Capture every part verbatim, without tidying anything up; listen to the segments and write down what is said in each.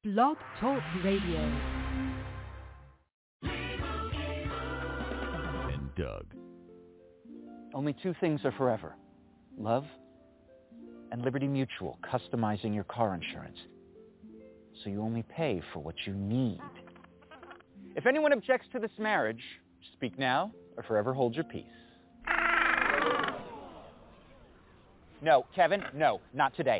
Blog Talk Radio. And Doug. Only two things are forever. Love and Liberty Mutual, customizing your car insurance. So you only pay for what you need. If anyone objects to this marriage, speak now or forever hold your peace. No, Kevin, no, not today.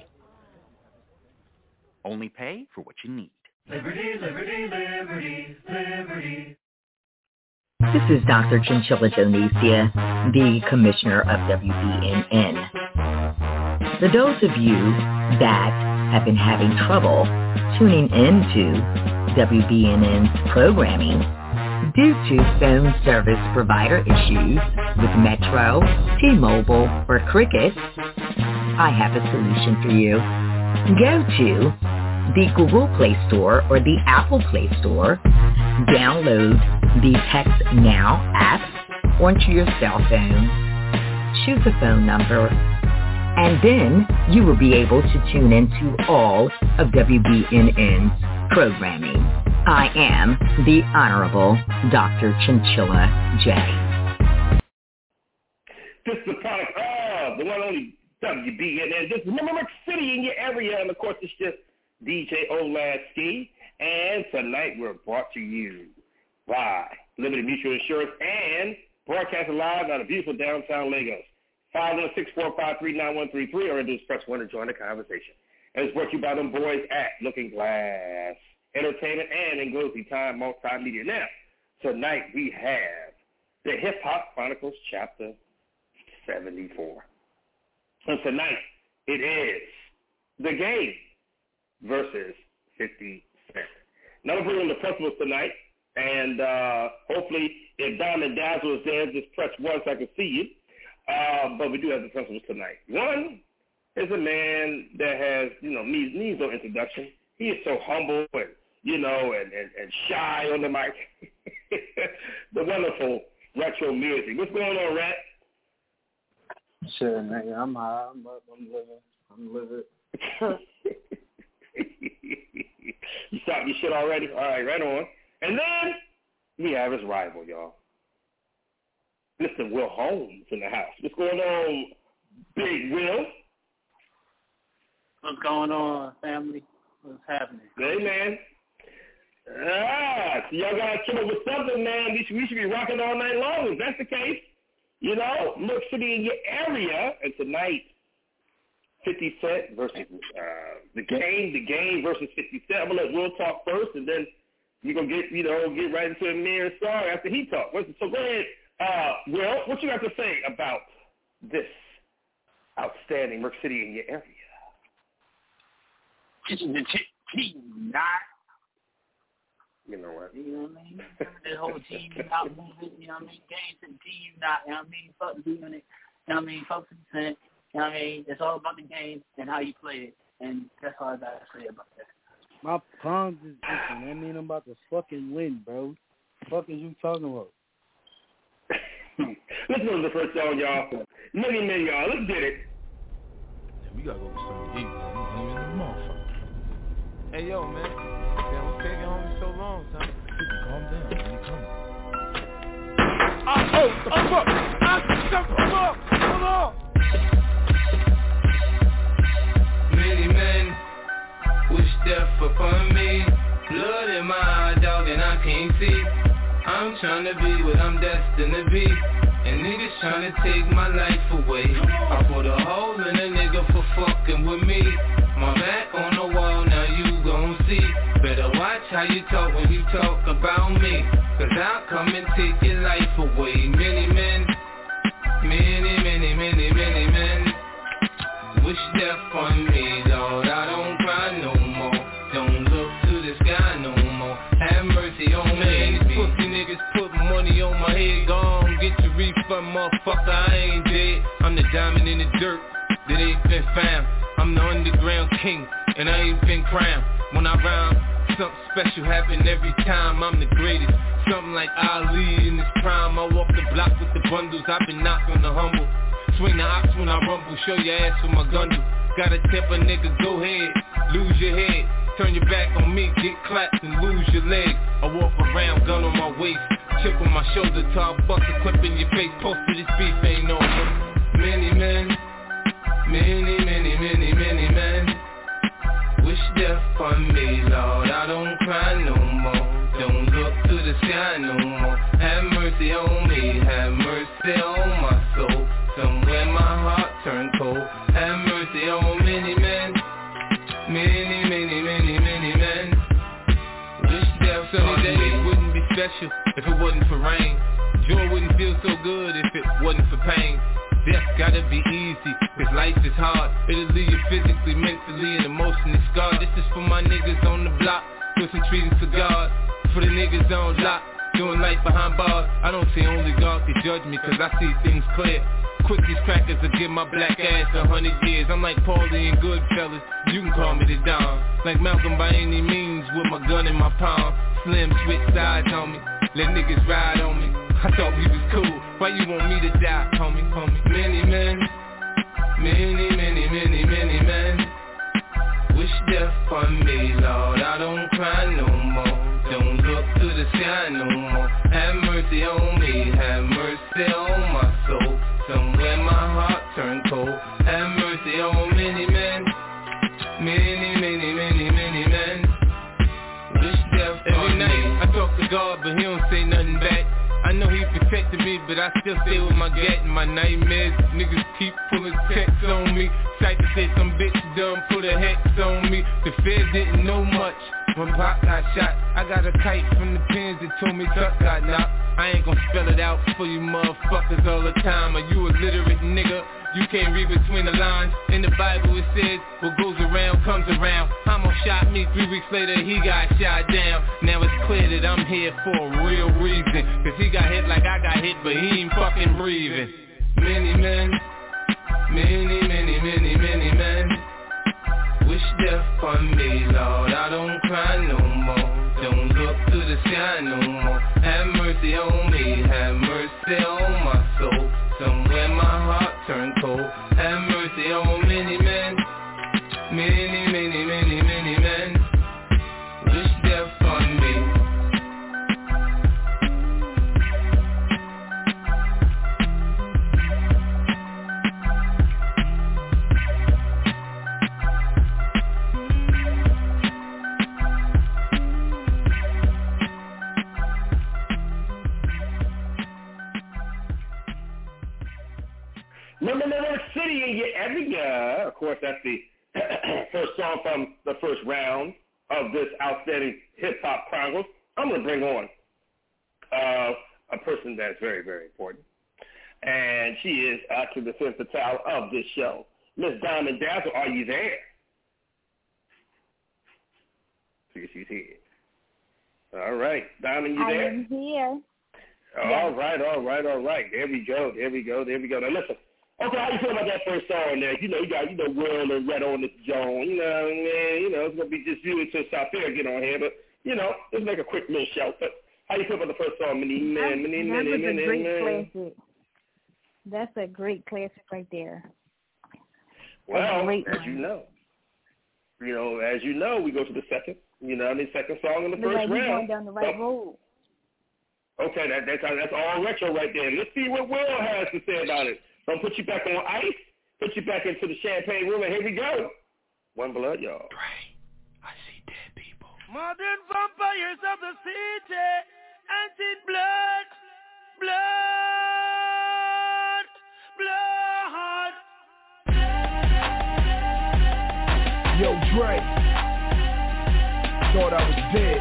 Only pay for what you need. Liberty, liberty, liberty, liberty. This is Doctor Chinchilla Jonesia, the Commissioner of W B N N. For those of you that have been having trouble tuning into W B N N's programming due to phone service provider issues with Metro, T-Mobile, or Cricket, I have a solution for you. Go to the Google Play Store or the Apple Play Store, download the Text Now app onto your cell phone, choose a phone number, and then you will be able to tune into all of W B N N's programming. I am the Honorable Doctor Chinchilla J. This is the product of the one only W B N N. This is New York City in your area, and of course it's just D J Olasky. And tonight we're brought to you by Liberty Mutual Insurance and broadcasting live out of beautiful downtown Lagos. five one six, four five three, nine one three three or just press one to join the conversation. And it's brought to you by them boys at Looking Glass Entertainment and Ngozi Time Multimedia. Now, tonight we have the Hip Hop Chronicles Chapter seventy-four. And tonight it is The Game versus fifty Cent. Now we're bringing the principals tonight, and uh, hopefully if Diamond Dazzle is there, just press one so I can see you. Uh, but we do have the principals tonight. One is a man that has, you know, needs, needs no introduction. He is so humble and, you know, and, and, and shy on the mic. The wonderful Retro Music. What's going on, Rat? Shit, man. I'm high. I'm up. I'm living. I'm living. You stopped your shit already? All right, right on. And then we have his rival, y'all. Mister Will Holmes in the house. What's going on, Big Will? What's going on, family? What's happening? Hey, man. Ah, so y'all got to chill with something, man. We should, we should be rocking all night long. If that's the case, you know, New York City in your area. And tonight, fifty Cent versus uh, the game, the game versus fifty Cent. I'm going to let Will talk first, and then you're going to get, you know, get right into Amir's story after he talks. So go ahead, uh, Will, what you got to say about this outstanding New York City in your area? The team not. You know what? You know what I mean? The whole team not moving, you know what I mean? Games and team not, you know what I mean? Fuck doing it, you know what I mean? Fuck fifty Cent. You know what I mean? It's all about the game and how you play it, and that's all I got to say about that. My palms is itching. I mean, I'm about to fucking win, bro. The fuck is you talking about? Let's go to the first song, y'all. Many, many, y'all. Let's get it. Yeah, we gotta go get something to eat, man. We ain't in the motherfucker. Hey, yo, man. Damn, what's taking homie so long, son? Calm down. When you coming? Ah, oh, the fuck! Ah, shut the fuck! Hold on! Many men wish death upon me. Blood in my eye, dog, and I can't see. I'm tryna be what I'm destined to be. And niggas tryna take my life away. I put a hole in a nigga for fucking with me. My back on the wall, now you gon' see. Better watch how you talk when you talk about me. Cause I'll come and take your life away. Many men, many, many, many, many men wish death on me, Lord. I don't cry no more. Don't look to the sky no more. Have mercy on me. These pussy niggas put money on my head. Gone, get your refund, motherfucker. I ain't dead. I'm the diamond in the dirt that ain't been found. I'm the underground king, and I ain't been crowned. When I rhyme, something special happen every time. I'm the greatest. Something like Ali in his prime. I walk the block with the bundles. I've been knocked on the humble. Swing the ox when I rumble. Show your ass with my gun. Gotta tip a nigga, go ahead. Lose your head. Turn your back on me, get clapped and lose your leg. I walk around, gun on my waist, chip on my shoulder, till I bust a clip in your face. Post to this beef ain't over. Many men, many, many, many, many men wish death on me, Lord. I don't cry no more. Don't look to the sky no more. Have mercy on me, have mercy on my soul. Somewhere my heart turned cold. Have mercy on many men, many, many, many, many men wish death on me. Sunny days wouldn't be special if it wasn't for rain. Joy wouldn't feel so good if it wasn't for pain. Death gotta be easy, cause life is hard. It'll leave you physically, mentally, and emotionally scarred. This is for my niggas on the block, twisting trees and cigars. For the niggas on lock, doing life behind bars. I don't say only God can judge me, cause I see things clear. Quick these crackers will give my black ass a hundred years. I'm like Paulie and Goodfellas, you can call me the Don. Like Malcolm by any means, with my gun in my palm. Slim switch sides on me, let niggas ride on me. I thought we was cool, why you want me to die, homie, homie? Many men, many, many, many, many men wish death on me, Lord. I don't cry no more. Don't look to the sky no more. Have mercy on me, have mercy on my soul. Somewhere my heart turned cold. Have mercy on many men, many, many, many, many men wish death on me. Every night I talk to God, but he don't say nothing back. I know he protected me, but I still stay with my gat and my nightmares. Niggas keep pulling texts on me. Psych to say some bitch done put a hex on me. The feds didn't know much when Pop got shot. I got a kite from the pins that told me Tuck got knocked. I ain't gon' spell it out for you motherfuckers all the time. Are you a literate nigga? You can't read between the lines. In the Bible it says, what goes around comes around. Homo shot me, three weeks later he got shot down. Now it's clear that I'm here for a real reason. Cause he got hit like I got hit, but he ain't fucking breathing. Many men, many, many, many, many men wish death on me, Lord. I don't cry no more. Don't look to the sky no more. Have mercy on me, have mercy on my soul. Somewhere my heart turned cold. Have mercy on many men, many, many, many, many men wish death on me. Number Number City in your area. Of course, that's the first song from the first round of this outstanding hip-hop Chronicles. I'm going to bring on uh, a person that's very, very important. And she is actually the femme fatale of this show. Miss Diamond Dazzle, are you there? See, she's here. All right. Diamond, you there? I am here. All yes. right, all right, all right. There we go, there we go, there we go. Now, listen. Okay, how you feel about that first song there? You know, you got, you know, Will and Red on this Joan. You know what I mean? You know, it's going to be just you until South Fair get on here. But, you know, let's make a quick little shout. But how you feel about the first song? Many men, many men, many men, many men. Classic. That's a great classic right there. Well, as you know. You know, as you know, we go to the second, you know, I mean, second song in the Looks first like round. Going down the right road. Okay, that, that's, that's all retro right there. Let's see what Will has to say about it. Don't put you back on ice. Put you back into the champagne room, and here we go. One blood, y'all. Dre, I see dead people. Modern vampires of the city, anti blood, blood, blood. Yo, Dre, thought I was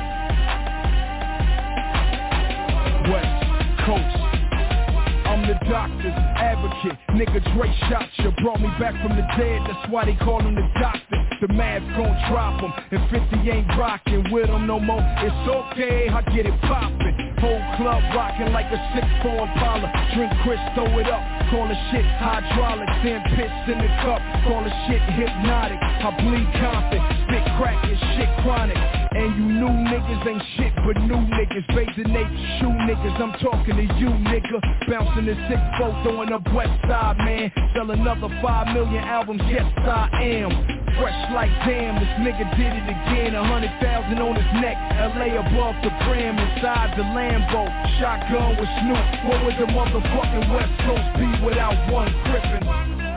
dead. West Coast. I'm the doctor's advocate. Nigga, Dre shot you, brought me back from the dead. That's why they call him the doctor. The math gon' drop him, and fifty ain't rockin' with him no more. It's okay, I get it poppin'. Whole club rockin' like a six four Impala. Drink Chris, throw it up, call the shit hydraulic. Then piss in the cup, call the shit hypnotic. I bleed confident, spit crack and shit chronic. And you new niggas ain't shit but new niggas. Bathing shoe niggas, I'm talking to you nigga. Bouncing the six four, throwing up West Side, man. Sell another five million albums, yes I am. fresh like damn, this nigga did it again. A hundred thousand on his neck, L A above the brim, inside the Lambo. Shotgun with Snoop, what would the motherfucking West Coast be without one Griffin?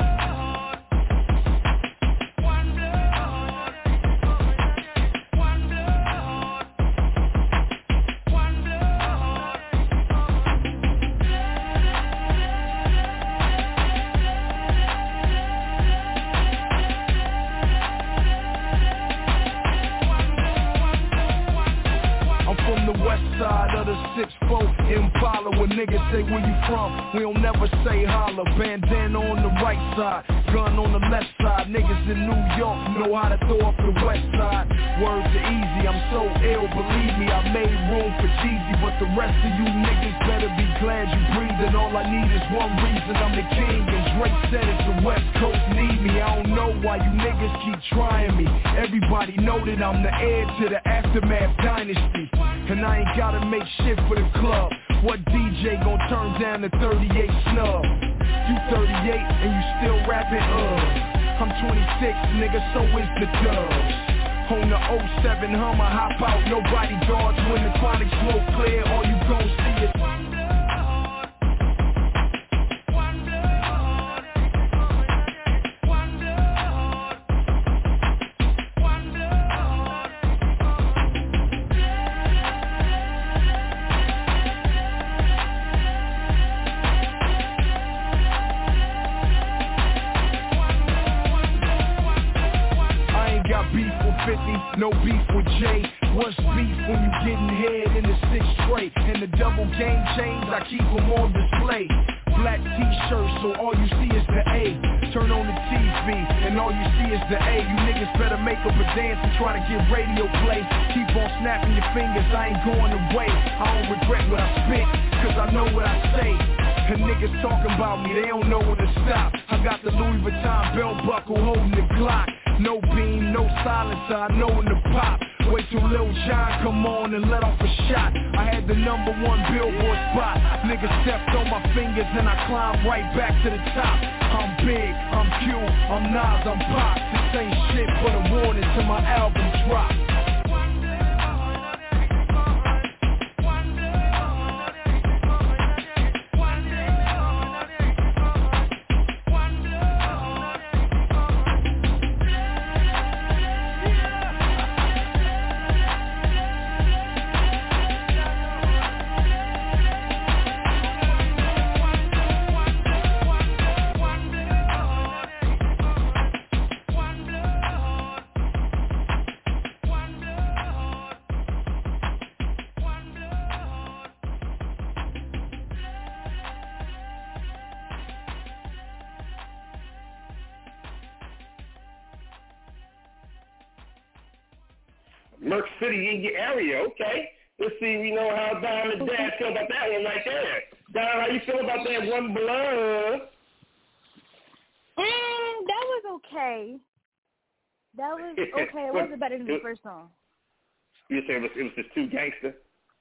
six four Impala, when niggas say where you from, we don't never say holla. Bandana on the right side, gun on the left side. Niggas in New York know how to throw up the west side. Word to Easy, I'm so ill, believe me, I made room for Jeezy. But the rest of you niggas better be glad you breathing. All I need is one reason, I'm the king. And Drake said it, the West Coast need me. I don't know why you niggas keep trying me. Everybody know that I'm the heir to the Aftermath dynasty. And I ain't gotta make shit for the club. What D J gon' turn down the thirty-eight snub? You thirty-eight and you still rapping, uh I'm twenty-six, nigga, so is the dubs. On the oh seven Hummer, hop out, nobody guards. When the chronic smoke clear, all you gon' see is no beef with Jay. What's beef when you getting head in the six tray? And the double game chains, I keep them on display. Black t-shirts, so all you see is the A. Turn on the T V, and all you see is the A. You niggas better make up a dance and try to get radio play. Keep on snapping your fingers, I ain't going away. I don't regret what I spit, cause I know what I say. And niggas talking about me, they don't know when to stop. I got the Louis Vuitton belt buckle holding the Glock. No beam, no silencer, I know when to pop. Wait till Lil Jon come on and let off a shot. I had the number one Billboard spot. Niggas stepped on my fingers and I climbed right back to the top. I'm big, I'm Q, I'm Nas, I'm Pop. This ain't shit but a warning till my album drop. Merc City in your area, okay. Let's see, we know how Don and Dad feel about that one right there. Don, how you feel about that One Blood? Mm, that was okay. That was okay. It wasn't better than the first song. You say it was, it was just too gangster?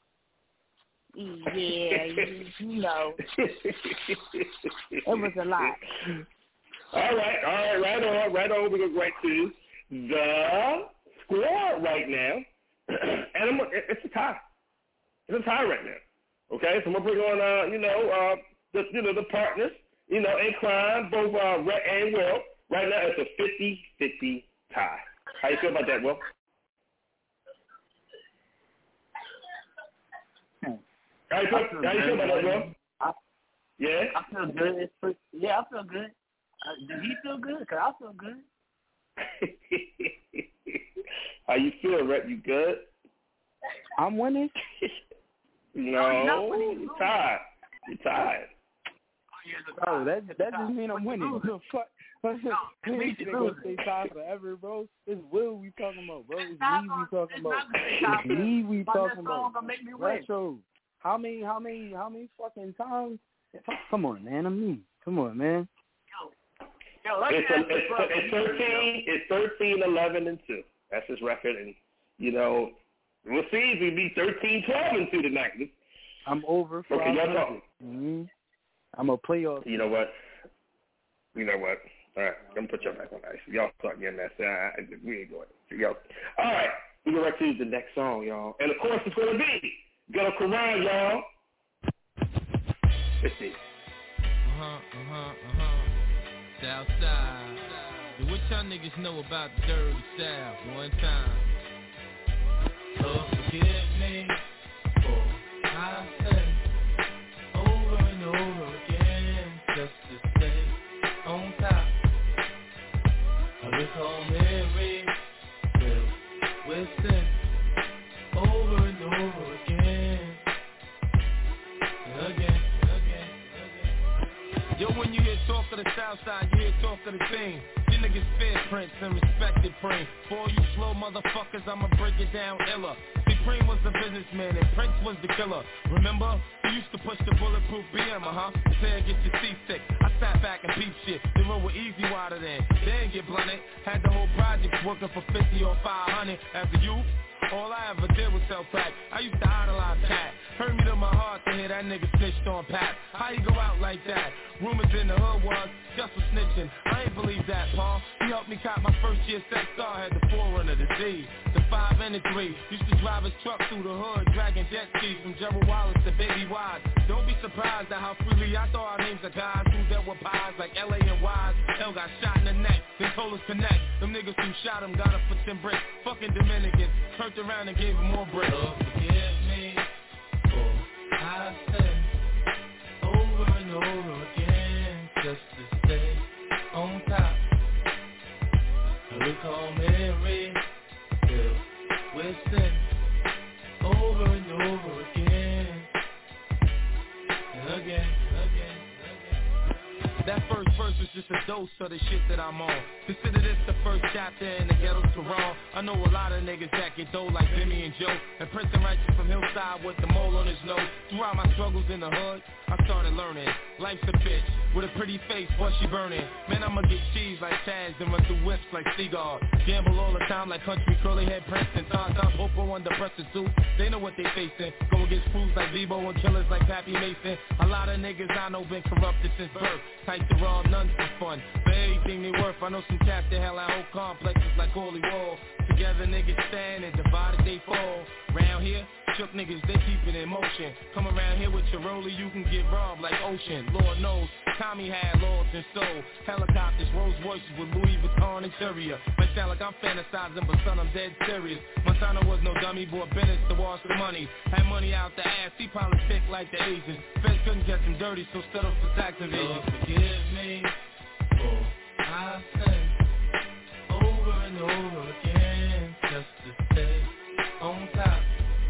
Yeah, you, you know. It was a lot. All right, all right, right on, right on. We're going to go right to the squad right now. And I'm, it's a tie. It's a tie right now. Okay, so I'm going to bring on, uh, you know, uh, the, you know, the partners, you know, in crime, both uh, Rhett and Will. Right now it's a fifty-fifty tie. How you feel about that, Will? How you feel, feel, how you feel about that, Will? I, yeah? I feel good. It's pretty, yeah, I feel good. Uh, does he feel good? Because I feel good. How you feel, Rhett? You good? I'm winning. No, you're tired. You're tired. Oh, that that just mean I'm winning. The fuck? No, we ain't gonna stay tied forever, bro. It's Will we talking about, bro. It's me we talking about. It's me we talking about. Retro. How many? How many? How many fucking times? Come on, man. I'm me. Come on, man. Yo, it's, a, it's, it's thirteen. It's thirteen, eleven, and two. That's his record, and you know, we'll see if we beat thirteen, twelve, and two tonight. I'm over five hundred. Mm-hmm. I'm a playoff. You know what? You know what? All right, I'm going to put y'all back on ice. Y'all start getting that sound. We ain't going to. Yo. All right, we go right to the next song, y'all. And, of course, it's going to be Ghetto Quran, y'all. Let's see. Uh-huh, uh-huh, uh-huh. Southside. So what y'all niggas know about the dirty South? One time. Lord, forgive me for I say over and over again, just to stay on top. I recall Mary filled with sin over and over again, and again, and again, and again. Yo, when you hear talk of the Southside, you hear talk of the team. You niggas fear Prince and respected Preem. For all you slow motherfuckers, I'ma break it down iller. See, Preem was the businessman and Prince was the killer. Remember? He used to push the bulletproof B M, uh-huh. Say get your seasick. I sat back and peep shit. They roll with Easy Water then. They didn't get blunted. Had the whole project working for fifty or five hundred. As a youth, all I ever did was sell crack. I used to idolize Pat. Hurt me to my heart to hear that nigga snitched on Pat. How you go out like that? Rumors in the hood was just for snitching. I ain't believe that, Paul. He helped me cop my first year sex star. Had the forerunner, the D, the five and the three. Used to drive his truck through the hood, dragging jet skis from Gerald Wallace to Baby Wise. Don't be surprised at how freely I throw our names of guys who dealt with pies like L A and Wise. L got shot in the neck. They told us connect. Them niggas who shot him got us for ten bricks. Fucking Dominicans turned around and gave him more bricks. Lord, forgive me for I said over and over again, just to stay on top. I recall Mary filled with sin over and over again, and again, and again. That first verse was just a dose of the shit that I'm on. Consider this the first chapter in the Ghetto Quran. I know a lot of niggas that get dough like Jimmy and Joe, and Prince and Righteous from Hillside with the mole on his nose. Throughout my struggles in the hood, I started learning. Life's a bitch with a pretty face, but she burning. Man, I'ma get cheese like Chaz and run through whips like Seagull. Gamble all the time like country curly head Prince and Todd Top, Popo under pressure too. They know what they facing. Go against fools like Bebo and killers like Pappy Mason. A lot of niggas I know been corrupted since birth. Type to raw, none for fun. For everything they worth, I know some cats that hell out whole complexes like Holy Wall. Together niggas stand and divided they fall. Round here, shook niggas, they keep it in motion. Come around here with your roller, you can get robbed like Ocean. Lord knows, Tommy had lords and soul. Helicopters, Rolls Royces with Louis Vuitton interior. Might sound like I'm fantasizing, but son, I'm dead serious. Montana was no dummy, bought Bennett to wash the money. Had money out the ass, he probably thick like the Asians. Feds couldn't get him dirty, so settle for tax evasion. Lord, forgive me for I said over and over again, just to stay on top.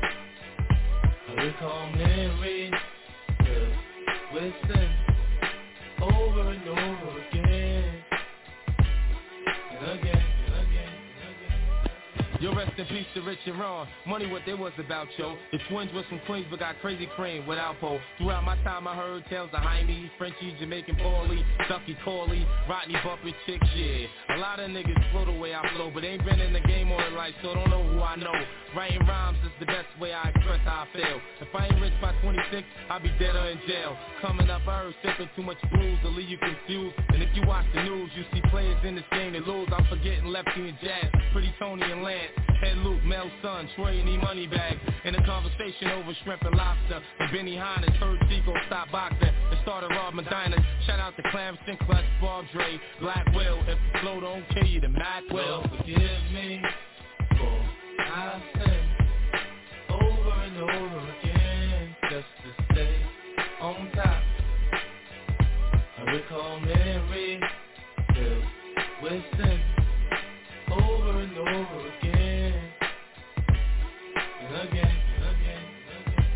I recall Mary filled with sin over and over again, and again, and again, and again. Yo, rest in peace to Rich and Ron. Money what they was about, yo. The twins was from Queens but got crazy cream without pole. Throughout my time I heard tales of Jaime, Frenchie, Jamaican Paulie, Ducky Corley, Rodney Bumpin' Chicks, yeah. A lot of niggas flow the way I flow, but ain't been in the game all their life, so don't know who I know. Writing rhymes is the best way I express how I feel. If I ain't rich by twenty-six, I'll be dead or in jail. Coming up, I heard sipping too much booze to leave you confused. And if you watch the news, you see players in this game that lose. I'm forgetting Lefty and Jazz, Pretty Tony and Lance, Head Luke, Mel Son, Troy and E Money Bag. In a conversation over shrimp and lobster, and Benny Hines heard Chico stop boxing and started robbing diners. Shout out to Clarence Sinclair, Bob Dre, Black Will. If the flow don't kill you, then Mac will. Forgive me for I said over and over again, just to stay on top. I recall Mary filled with sin over and over again, and again, and again, and again.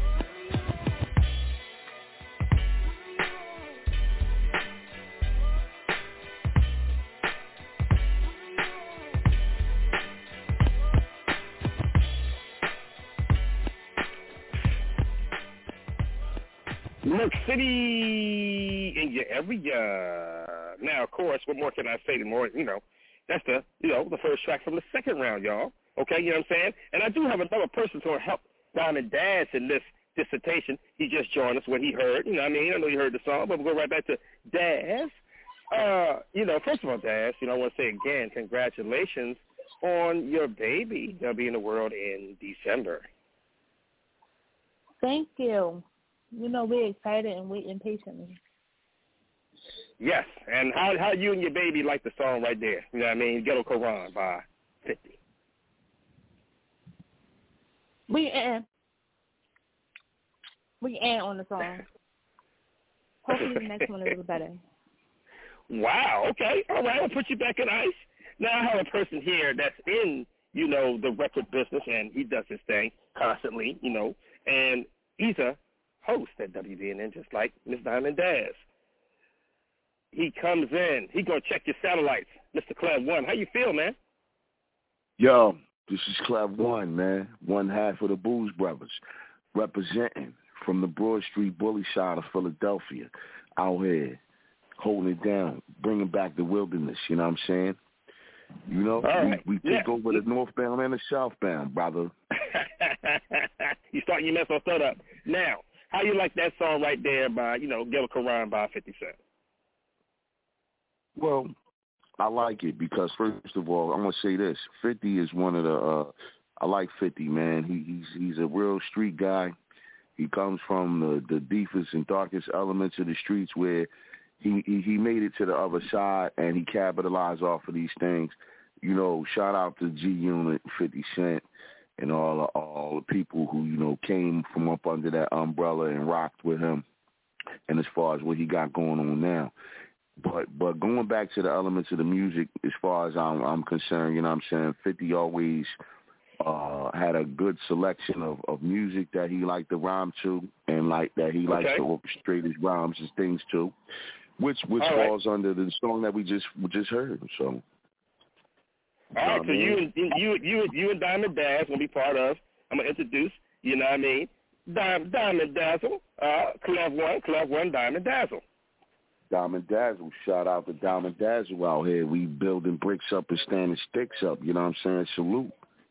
New York City in your area. Now, of course, what more can I say? The more, you know, that's the, you know, the first track from the second round, y'all. Okay, you know what I'm saying? And I do have another person to help Diamond Dash in this dissertation. He just joined us when he heard, you know what I mean? I know you heard the song, but we'll go right back to Daz. uh, you know, first of all, Daz, you know, I want to say again, congratulations on your baby that'll be in the world in December. Thank you. You know, we're excited and waiting patiently. Yes, and how how you and your baby like the song right there? You know what I mean? Ghetto Quran by fifty. We in. We in on the song. Hopefully the next one is better. Wow, okay. All right, I'll put you back in ice. Now I have a person here that's in, you know, the record business, and he does his thing constantly, you know, and he's a host at W B N N just like Miss Diamond Daz. He comes in. He going to check your satellites. Mister Clev One, how you feel, man? Yo, this is Clev One, man. One half of the Booze Brothers, representing from the Broad Street bully side of Philadelphia, out here, holding it down, bringing back the wilderness, you know what I'm saying? You know, right. we, we take yeah. over the northbound and the southbound, brother. You start your mess on start up. Now, how you like that song right there by, you know, Ghetto Quran by fifty Cent? Well, I like it because, first of all, I'm going to say this. fifty is one of the, uh, I like fifty, man. He, he's he's a real street guy. He comes from the, the deepest and darkest elements of the streets where he, he, he made it to the other side and he capitalized off of these things. You know, shout out to G-Unit, fifty Cent, and all, all the people who, you know, came from up under that umbrella and rocked with him. And as far as what he got going on now. But but going back to the elements of the music, as far as I'm, I'm concerned, you know what I'm saying, fifty always uh, had a good selection of, of music that he liked to rhyme to and like that he likes okay. to orchestrate his rhymes and things to, which which All falls right. under the song that we just we just heard. So. All right, so you and you you you and Diamond Daz gonna be part of. I'm gonna introduce. You know what I mean? Diamond Diamond Dazzle, uh, Clev One, Clev One, Diamond Dazzle. Diamond Dazzle. Shout out to Diamond Dazzle out here. We building bricks up and standing sticks up. You know what I'm saying? Salute.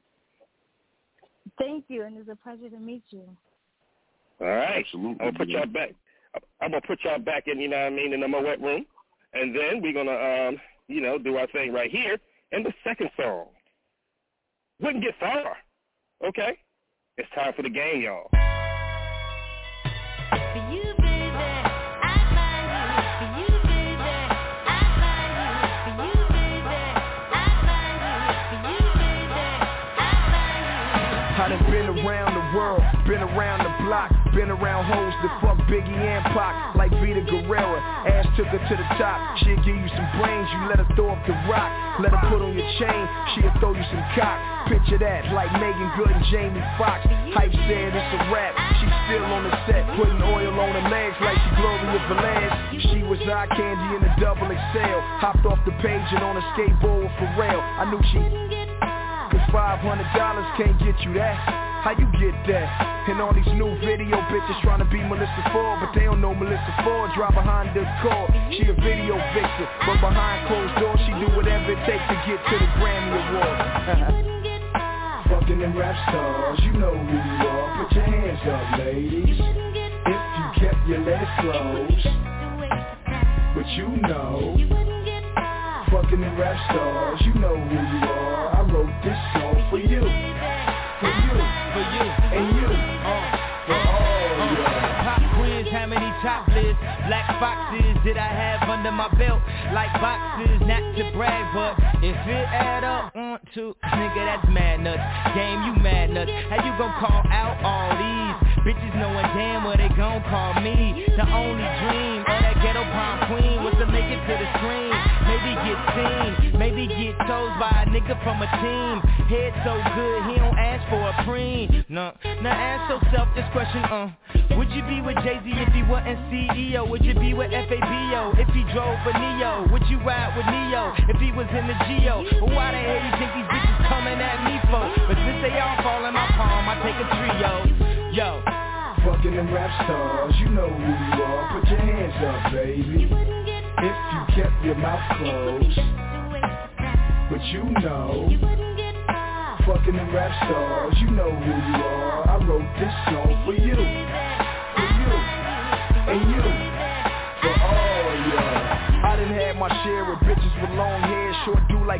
Thank you, and it's a pleasure to meet you. All right. Absolutely. I'm gonna put y'all back. I'm gonna put y'all back in. You know what I mean? In the wet room, and then we're gonna, um, you know, do our thing right here in the second song. Wouldn't get far. Okay. It's time for the game, y'all. For you. I done been around the world, been around the block, been around hoes that fuck Biggie and Pac, like Vita Guerrera. Ass took her to the top, she'll give you some brains, you let her throw up the rock. Let her put on your chain, she'll throw you some cock. Picture that, like Megan Good and Jamie Foxx. Hype said it's a rap, she's still on the set, putting oil on her legs like she Gloria Velez. She was eye candy in a double X L, hopped off the page and on a skateboard with Pharrell. I knew she... Cause five hundred dollars can't get you that. How you get that? And all these new video bitches trying to be Melissa Ford, but they don't know Melissa Ford. Drive behind the car, she a video vixen, but behind closed doors she do whatever it takes to get to the Grammy Awards. Fucking them rap stars, you know who you are. Put your hands up, ladies. If you kept your legs closed, but you know. Fucking the rap stars, you know who you are. I wrote this song for you, for you, for you, and you, uh, for all uh, you. Pop quiz, how many top lists, black boxes did I have under my belt? Like boxes, not to brag, but if it add up, one, two, nigga, that's mad nuts. Game, you mad nuts. How you gon' call out all these bitches knowing damn what they gon' call me? The only dream of that ghetto prom queen was to make it to the screen. Maybe get seen, maybe get told by a nigga from a team. Head so good, he don't ask for a preen. No, now ask yourself this question, uh would you be with Jay-Z if he wasn't C E O? Would you be with F A B O if he drove for Neo? Would you ride with Neo if he was in the Geo? Well, why the hell you think these bitches coming at me for? But since they all fall in my palm, I take a trio. Yo, fucking them rap stars, you know who you are. Put your hands up, baby. If you kept your mouth closed, but you know, fucking the rap stars, you know who you are. I wrote this song for you, for you, and you, for all y'all. I done had my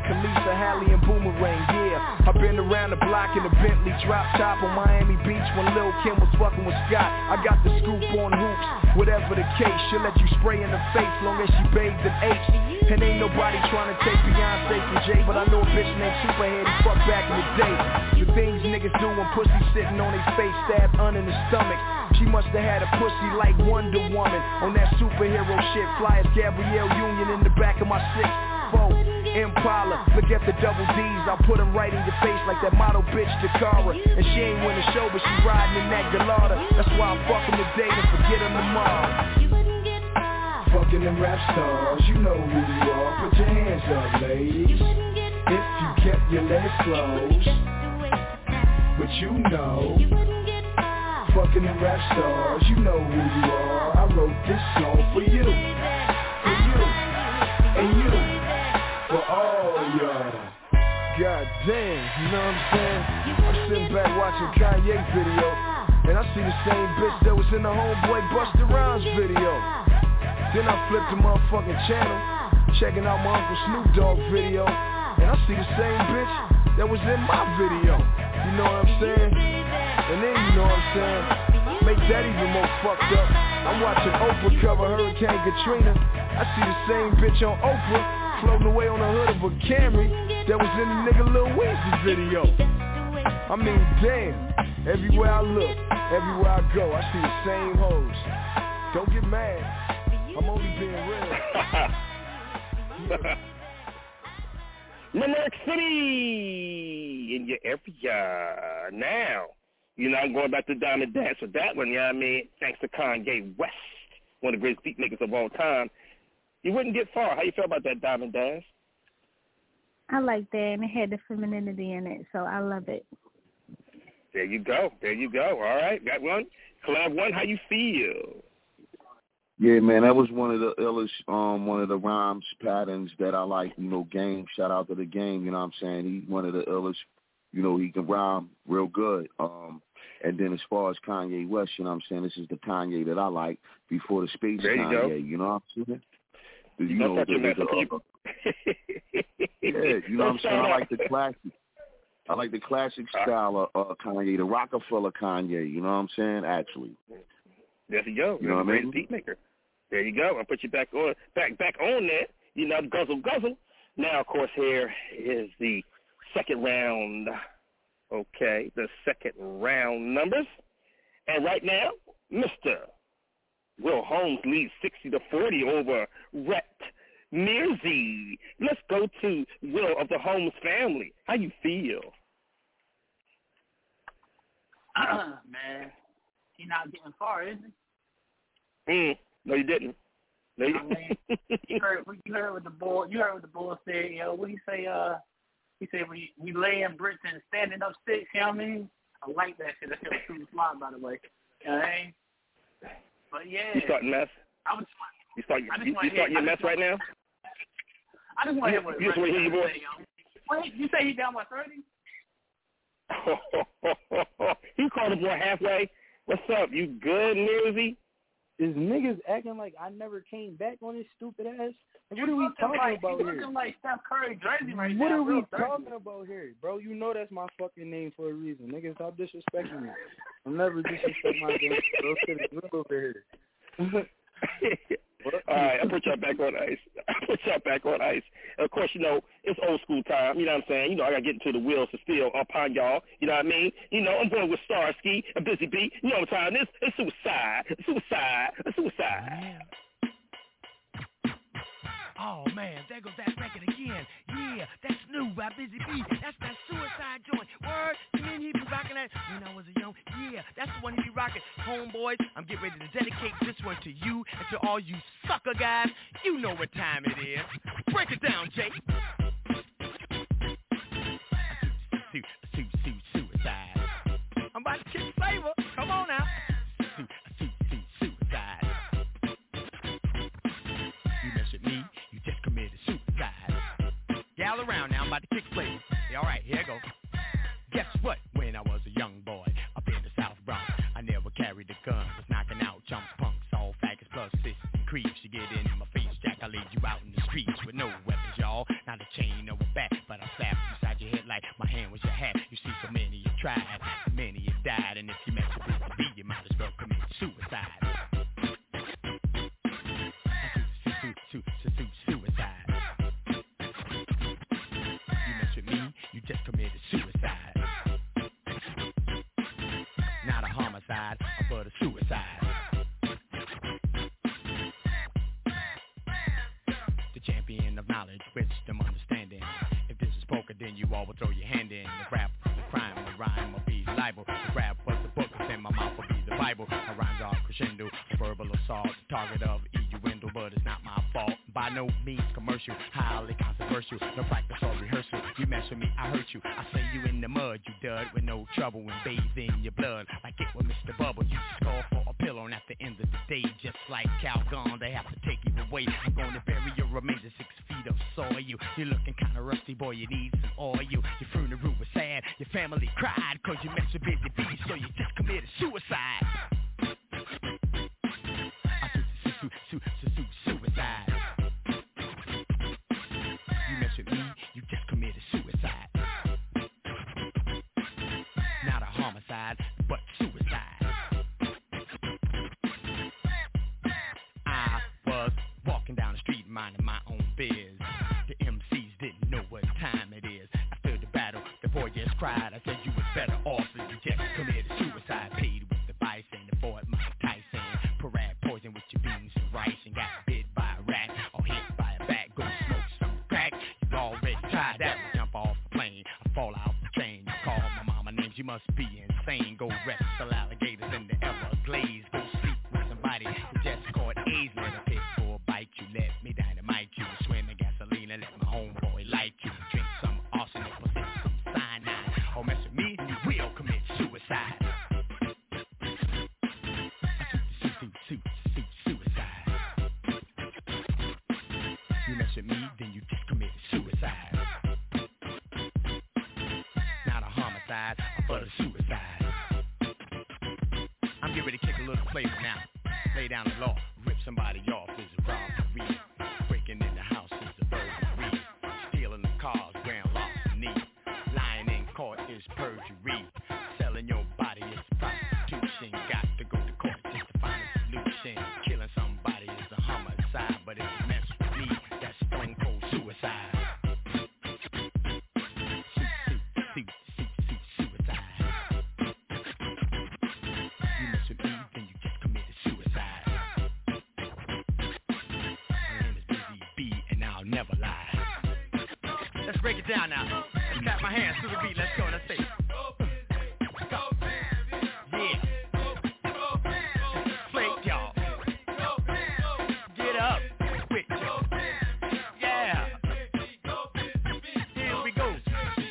like Khaleesa, Halle, and Boomerang, yeah. I've been around the block in the Bentley drop top on Miami Beach when Lil' Kim was fucking with Scott. I got the scoop on hoops, whatever the case. She'll let you spray in the face long as she bathed in H. And ain't nobody trying to take Beyonce from Jay, but I know a bitch named Superhead he fucked back in the day. The things niggas do when pussy sitting on their face, stabbed un in the stomach. She must have had a pussy like Wonder Woman on that superhero shit. Fly as Gabrielle Union in the back of my six four Impala. Look at the double D's, I'll put them right in your face like that model bitch Takara. And she ain't win the show, but she riding in that Gallardo. That's why I fuck them today and forget them tomorrow. Fucking them rap stars, you know who you are. Put your hands up, ladies. If you kept your legs closed, but you know. Fucking them rap stars, you know who you are. I wrote this song for you, for you, and you, for all y'all. God damn, you know what I'm saying? I'm sitting back watching Kanye's video, and I see the same bitch that was in the Homeboy Busta Rhymes video. Then I flipped the motherfucking channel, checking out my Uncle Snoop Dogg video, and I see the same bitch that was in my video. You know what I'm saying? And then you know what I'm saying? Make that even more fucked up. I'm watching Oprah cover Hurricane Katrina. I see the same bitch on Oprah floating away on the hood of a Camry that was in the nigga Lil Weezy's video. I mean, damn. Everywhere I look, everywhere I go, I see the same hoes. Don't get mad. I'm only being real. New York City in your area now. You know, I'm going back to Diamond Dance with that one, you know what I mean? Thanks to Kanye West, one of the greatest beat makers of all time. You wouldn't get far. How you feel about that Diamond Dance? I like that, and it had the femininity in it, so I love it. There you go. There you go. All right, got one. Collab one, how you feel? Yeah, man, that was one of the illest, um, one of the rhymes patterns that I like. You know, Game, shout out to the Game. You know what I'm saying? He's one of the illest. You know, he can rhyme real good. Um, and then as far as Kanye West, you know what I'm saying? This is the Kanye that I like before the space there you Kanye. Go. You know what I'm saying? You, you know, the, the, the, uh, yeah, you know what I'm saying? I like the classic. I like the classic style of uh, Kanye, the Rockefeller Kanye. You know what I'm saying? Actually. There you go. You know what I mean? Beat maker. There you go. I'll put you back on, back, back on that. You know, guzzle, guzzle. Now, of course, here is the second round. Okay, the second round numbers. And right now, Mister Will Holmes leads sixty to forty over Rhett Mearsy. Let's go to Will of the Holmes family. How you feel? Uh, man, he's not getting far, is he? Mm. No, you didn't. No, you, I mean, you heard, you heard what the boy, you heard what the boy said. You know, what he say? Uh, he said we we laying bricks and standing up sticks. You know what I mean? I like that shit. That shit was super smart, by the way. You know what I mean? But yeah, you starting mess? I was. You start. You, you starting your mess right now? I just want to hear what. You just want to hear your voice. Wait, you say he down by thirty? He called the boy halfway. What's up? You good, Mearsy? Is niggas acting like I never came back on this stupid ass? Like, what are we talking like, about you here? looking like Steph Curry jersey right what now. are we thirty. talking about here, bro? You know that's my fucking name for a reason. Niggas, stop disrespecting me. I'm never disrespect my game. Bro, shit is real over here. All right, I'll put y'all back on ice. I'll put y'all back on ice. And of course, you know, it's old school time. You know what I'm saying? You know, I got to get into the wheels to steal upon y'all. You know what I mean? You know, I'm going with Starsky and Busy B. You know what I'm saying? It's, it's suicide. Suicide. Suicide. Oh, man, there goes that record again. Yeah, that's new by Busy B. That's that suicide joint. Word, you mean he be rocking that when I was a young? Yeah, that's the one he be rocking. Homeboys, I'm getting ready to dedicate this one to you and to all you sucker guys. You know what time it is. Break it down, Jay. Su- su- su- suicide. I'm about to kick flavor. Come on now. Su- su- su- suicide. You mess with me, you just committed suicide. Gal around now, I'm about to kick flavor. Yeah, all right, here I go. Guess what? When I was a young boy up in the South Bronx, I never carried a gun. Was knocking out chumps, punks, all faggots plus fists and creeps. You get in my face, Jack, I laid you out in the streets with no weapons, y'all. Not a chain or a bat, you mess with Busy Bee, you might as well commit suicide. Suicide. You mess with me, you just committed suicide. Not a homicide, but a suicide. The champion of knowledge, wisdom, understanding. If this is poker, then you all will throw your hand in. The rap was the crime, the rhyme will be libel. The rap was the book, then my mouth will be the Bible. My rhymes are crescendo, verbal assault, the target of innuendo, but it's not my fault. By no means commercial, highly controversial. No practice or rehearsal. You mess with me, I hurt you. I slay you in the mud, you dud, with no trouble and bathe in your blood. Like it with Mister Bubble, you just call for a pillow, and at the end of the day, just like Calgon, they have to take you away. I'm going to bury your remains in six feet of soil. You're looking kinda rusty, boy, you need some oil. Your funeral was sad, your family cried, cause you messed with Busy Bee, so you just committed suicide. Suicide. You mess with me, you just committed suicide. Not a homicide, but suicide. I was walking down the street minding my own biz. The M Cs didn't know what time it is. After the battle, the boy just cried. I said you was better off if you just committed suicide. Paid with the bison, the boy Mike Tyson. Parade poison with your beans and rice, and got bit by a rat or hit by a bat. Go smoke some crack. You already tried that. Jump off the plane, I fall out the train. You call my mama names, you must be insane. Go wrestle alligators in the Everglades. Go sleep with somebody who just caught AIDS. Let a pit for a bite you, let me dynamite you. Swim in gasoline and let my homeboy like you. Drink some arsenic or sip some cyanide. Or mess with me, you will commit suicide. You mess with me, then you just committed suicide. Not a homicide, but a suicide. I'm getting ready to kick a little flavor now. Lay down the law, rip somebody off is a robbery. Breaking in the house is a burglary. Stealing the cars, grand loss and need. Lying in court is perjury. Selling your body is prostitution. Got to go to court just to find a solution. Killing somebody is a homicide, but if you mess with me, that's stone cold suicide. Suicide. You mess with me, then you just committed suicide. My name is Busy Bee, and I'll never lie. Let's break it down now. Clap my hands to the beat. Let's go. Let's say. Yeah. Flake y'all. Get up. Quit y'all. Yeah. Here we go.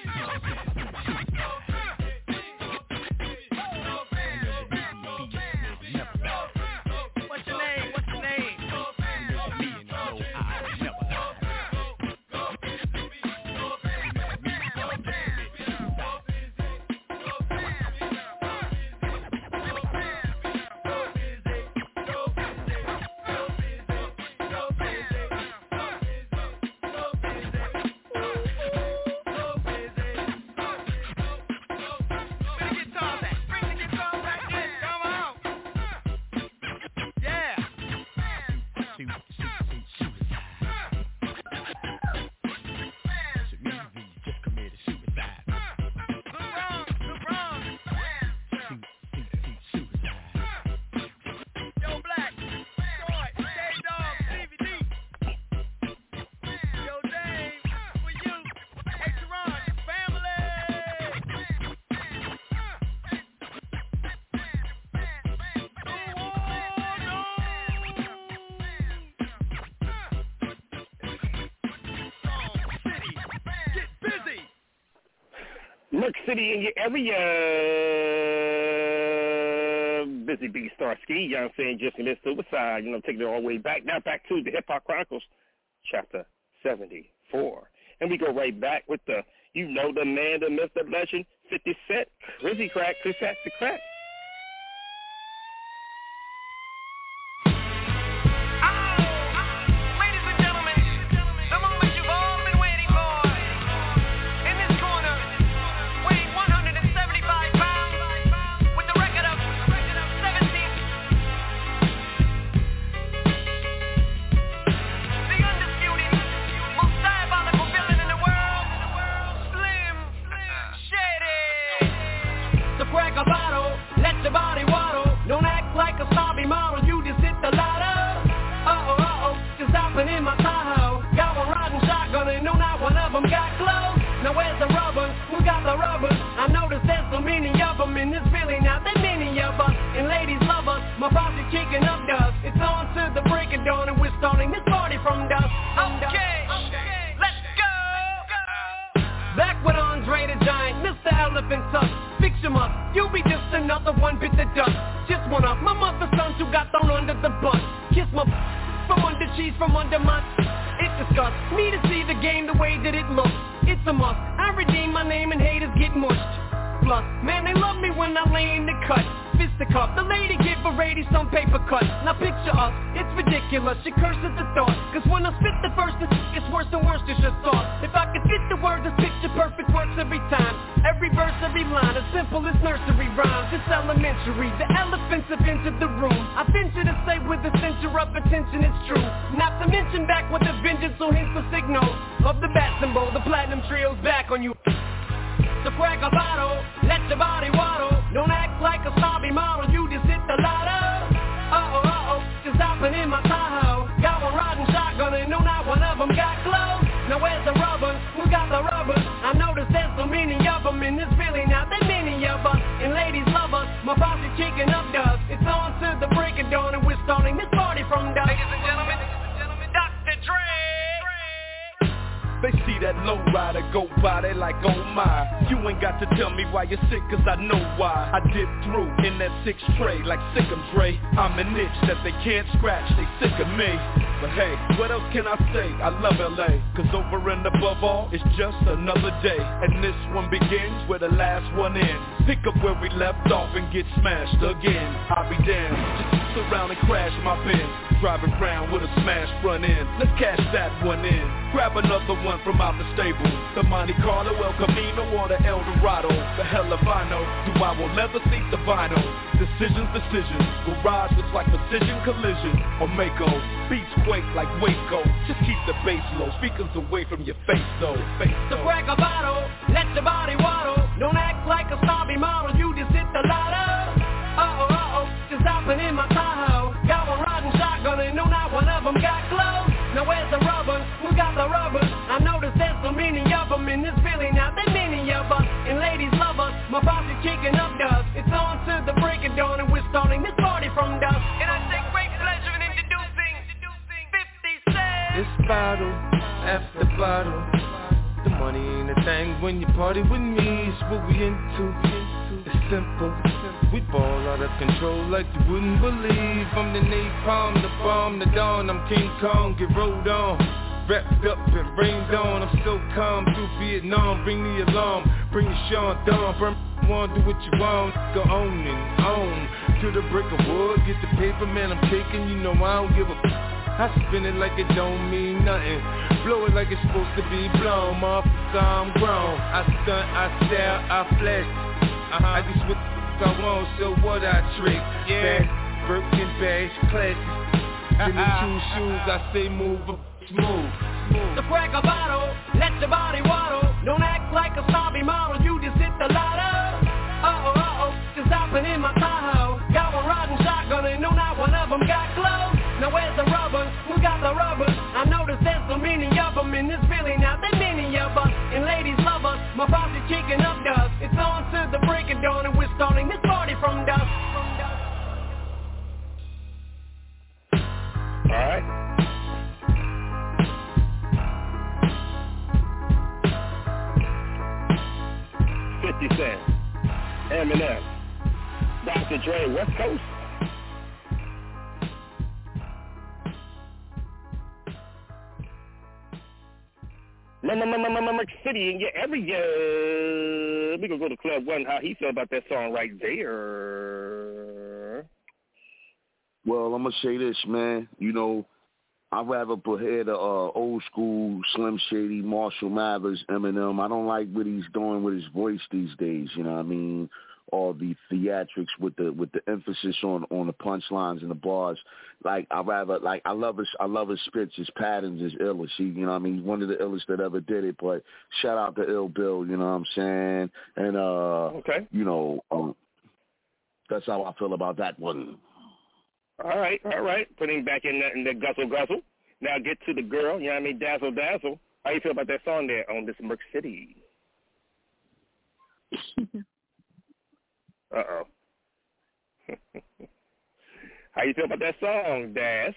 What's your name? What's your name? Me and no, I'll never lie. Merc City in your area. Busy Bee Starsky, you know what I'm saying, just in this suicide, you know, taking it all the way back. Now back to the Hip Hop Chronicles, chapter seventy-four. And we go right back with the, you know, the man, the myth, the legend, fifty Cent, Crizzy Crack, Chris Hats the Crack. With the record about the one bit of dust. Just one of my mother's sons who got thrown under the bus. Kiss my from under cheese from under my. It disgusts me to see the game the way that it looks. It's a must. I redeem my name and haters get mushed. Plus, man, they love me when I lay in the cut. Fisticuff, the lady give a lady some paper cuts. Now picture us, it's ridiculous, she curses the thought. Cause when I spit the verse, it's worse than worse, it's just thought. If I could fit the words, this picture perfect works every time. Every verse, every line, as simple as nursery rhymes. It's elementary, the elephants have entered the room. I venture to say with a center of attention, it's true. Not to mention back with a vengeance, so hence the signal of the bat symbol, the platinum trio's back on you. So crack a bottle, let your body waddle. Don't act like a snobby model, you just hit the lotto. Uh-oh, uh-oh, just hopping in my Tahoe. Got one riding shotgun and no, not one of them got clothes. Now where's the rubber? Who got the rubber? I noticed there's so many of them and there's really not that many of us. And ladies love us, my posse kicking up dust. It's on to the break of dawn and we're starting this party from dusk. Ladies and gentlemen, Doctor Dre. They see that low rider go by, they like, oh my. You ain't got to tell me why you're sick, cause I know why. I dip through in that six tray like Sick'em Dre. I'm an itch that they can't scratch, they sick of me. But hey, what else can I say? I love L A, cause over and above all, it's just another day. And this one begins where the last one ends. Pick up where we left off and get smashed again. I'll be damned, just around and crash my Benz. Driving around with a smashed front end. Let's cash that one in. Grab another one from out the stable. The Monte Carlo, El Camino, or the El Dorado. The hell if I know, do I will never see the vinyl. Decisions, decisions. Garage looks like precision collision. Or Mako, beats quake like Waco. Just keep the bass low, speakers away from your face though. Face so crack a bottle, let your body waddle. Don't act like a snobby model, you just hit the lotto. Uh-oh, uh-oh, just hopping in my Tahoe. Got one riding shotgun and no, not one of them got clothes. Now where's the rubber? Who got the rubber? I noticed there's so many of them in this Philly, not that many of us. And ladies love us, my posse kicking up dust. It's on to the break of dawn and we're starting this party from dusk. And I take great pleasure in introducing, introducing fifty cent. It's bottle after bottle. The money ain't a thing when you party with me. It's what we into. It's simple. We ball out of control like you wouldn't believe. I'm the napalm, the bomb, the dawn. I'm King Kong, get rolled on. Wrapped up and rained on. I'm so calm through Vietnam. Bring the alarm, bring the Sean Dawn. Burn one, do what you want. Go on and on to the brick of wood. Get the paper, man, I'm taking. You know I don't give a f- I spin it like it don't mean nothing. Blow it like it's supposed to be blown. Motherfucker, I'm grown. I stunt, I style, I flex. Uh-huh. I just what the f*** I want, so what I trick. Yeah, Birkin bags, classic. Give me two shoes, I say move, smooth. So crack a bottle, let your body waddle. Don't act like a snobby model, you just hit the lotto. Uh-oh, uh-oh, just hopping in my Tahoe. Got one riding shotgun and no, not one of them got clothes. Now where's the rubber? Who got the rubber? I noticed there's so many of them in this Philly, not that many of us. And ladies love us, my posse kicking up dust. It's on to the break of dawn and we're starting this party from dusk. Alright. fifty Cent, Eminem, Doctor Dre, West Coast. Merc City in your area. We gonna go to Club One. How he feel about that song right there? Well, I'm gonna say this, man. You know, I'd rather put here the uh, old school Slim Shady, Marshall Mathers, Eminem. I don't like what he's doing with his voice these days. You know what I mean? All the theatrics with the with the emphasis on, on the punchlines and the bars. Like I rather like I love his I love his spits, his patterns, his illest. He, you know what I mean? He's one of the illest that ever did it. But shout out to Ill Bill, you know what I'm saying? And uh, okay, you know, um, that's how I feel about that one. All right, all right. Putting back in the, in the guzzle guzzle. Now get to the girl. You know what I mean? Dazzle dazzle. How you feel about that song there on this Merc City? Uh-oh. How you feel about that song, Daz?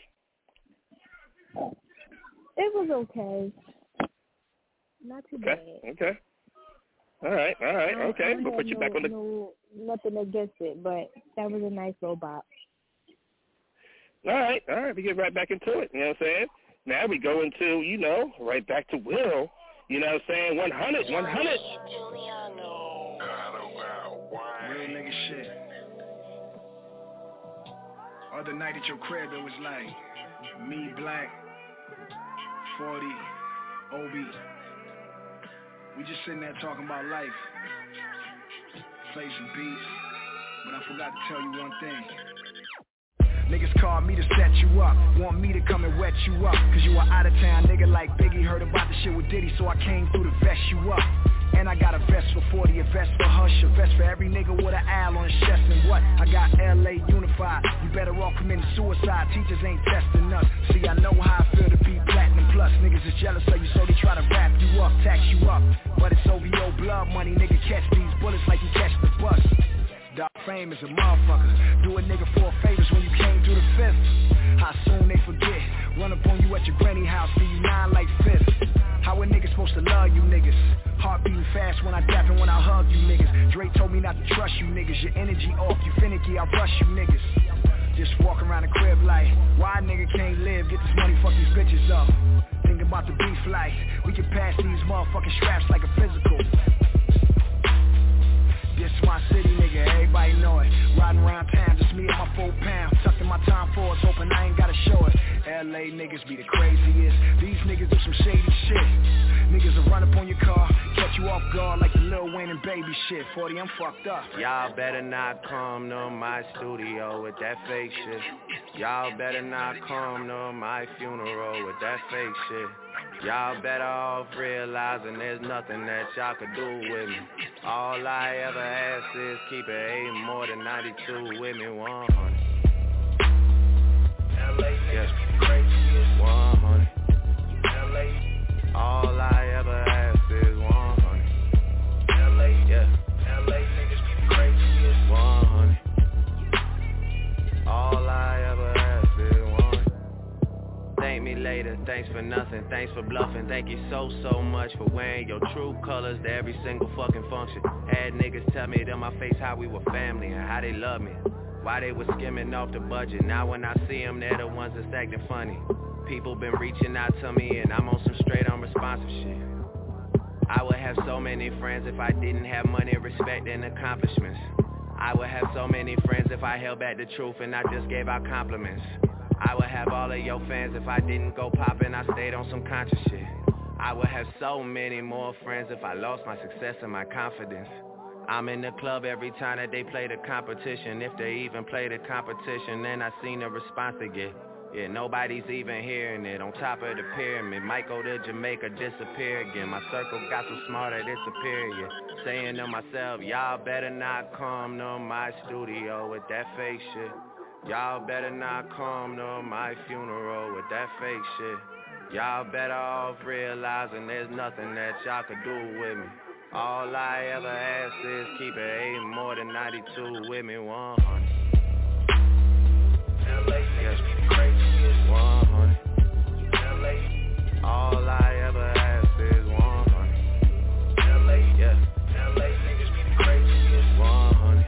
It was okay. Not too okay. bad. Okay. All right, all right, I, okay. I We'll put you no, back on the. No, nothing against it, but that was a nice little bop. All right, all right. We get right back into it. You know what I'm saying? Now we go into, you know, right back to Will. You know what I'm saying? one hundred, one hundred. Real nigga shit. Other night at your crib, it was like me, Black, forty, Obi. We just sitting there talking about life. Play some beats, but I forgot to tell you one thing. Niggas called me to set you up, want me to come and wet you up, cause you a out of town nigga like Biggie, heard about the shit with Diddy, so I came through to vest you up. And I got a vest for forty, a vest for Hush, a vest for every nigga with an owl on his chest. And what? I got L A unified, you better off committing suicide, teachers ain't testing us. See, I know how I feel to be platinum plus, niggas is jealous of you, so they try to wrap you up, tax you up. But it's O V O blood money, nigga, catch these bullets like you catch the bus. Dark fame is a motherfucker. Do a nigga four favors when you came through the fifth. How soon they forget? Run up on you at your granny house, see you nine like fifth. How a nigga supposed to love you niggas? Heart beating fast when I dap and when I hug you niggas. Drake told me not to trust you niggas. Your energy off, you finicky, I rush you niggas. Just walk around the crib like, why a nigga can't live? Get this money, fuck these bitches up. Think about the beef like, we can pass these motherfucking straps like a physical. This my city, nigga, everybody know it. Riding around town, just me and my four pound. Tucked in my time forwards, hoping I ain't gotta show it. L A niggas be the craziest. These niggas do some shady shit. Niggas will run up on your car, catch you off guard like the Lil Wayne and Baby shit. forty, I'm fucked up. Y'all better not come to my studio with that fake shit. Y'all better not come to my funeral with that fake shit. Y'all better off realizing there's nothing that y'all could do with me. All I ever ask is keep it eight more than ninety-two with me, one hundred. L A niggas be crazy, one hundred. L A. All I ever ask is one hundred. L A, yeah. L A niggas be crazy, one hundred. All I ever ask is one hundred. Thank me later, thanks for nothing, thanks for bluffing. Thank you so, so much for wearing your true colors to every single fucking function. Had niggas tell me to my face how we were family and how they love me. Why they was skimming off the budget. Now when I see them, they're the ones that's acting funny. People been reaching out to me and I'm on some straight unresponsive shit. I would have so many friends if I didn't have money, respect, and accomplishments. I would have so many friends if I held back the truth and I just gave out compliments. I would have all of your fans if I didn't go poppin', I stayed on some conscious shit. I would have so many more friends if I lost my success and my confidence. I'm in the club every time that they play the competition, if they even play the competition, then I seen the response they get. Yeah, nobody's even hearing it. On top of the pyramid, might go to Jamaica, disappear again. My circle got so smart that it's superior. Saying to myself, y'all better not come to my studio with that fake shit. Y'all better not come to my funeral with that fake shit. Y'all better off realizing there's nothing that y'all could do with me. All I ever ask is keep it eight more than ninety-two with me, one hundred. L A niggas be the craziest, one hundred. L A. All I ever ask is one hundred. L A, yeah. L A niggas be the craziest, one hundred.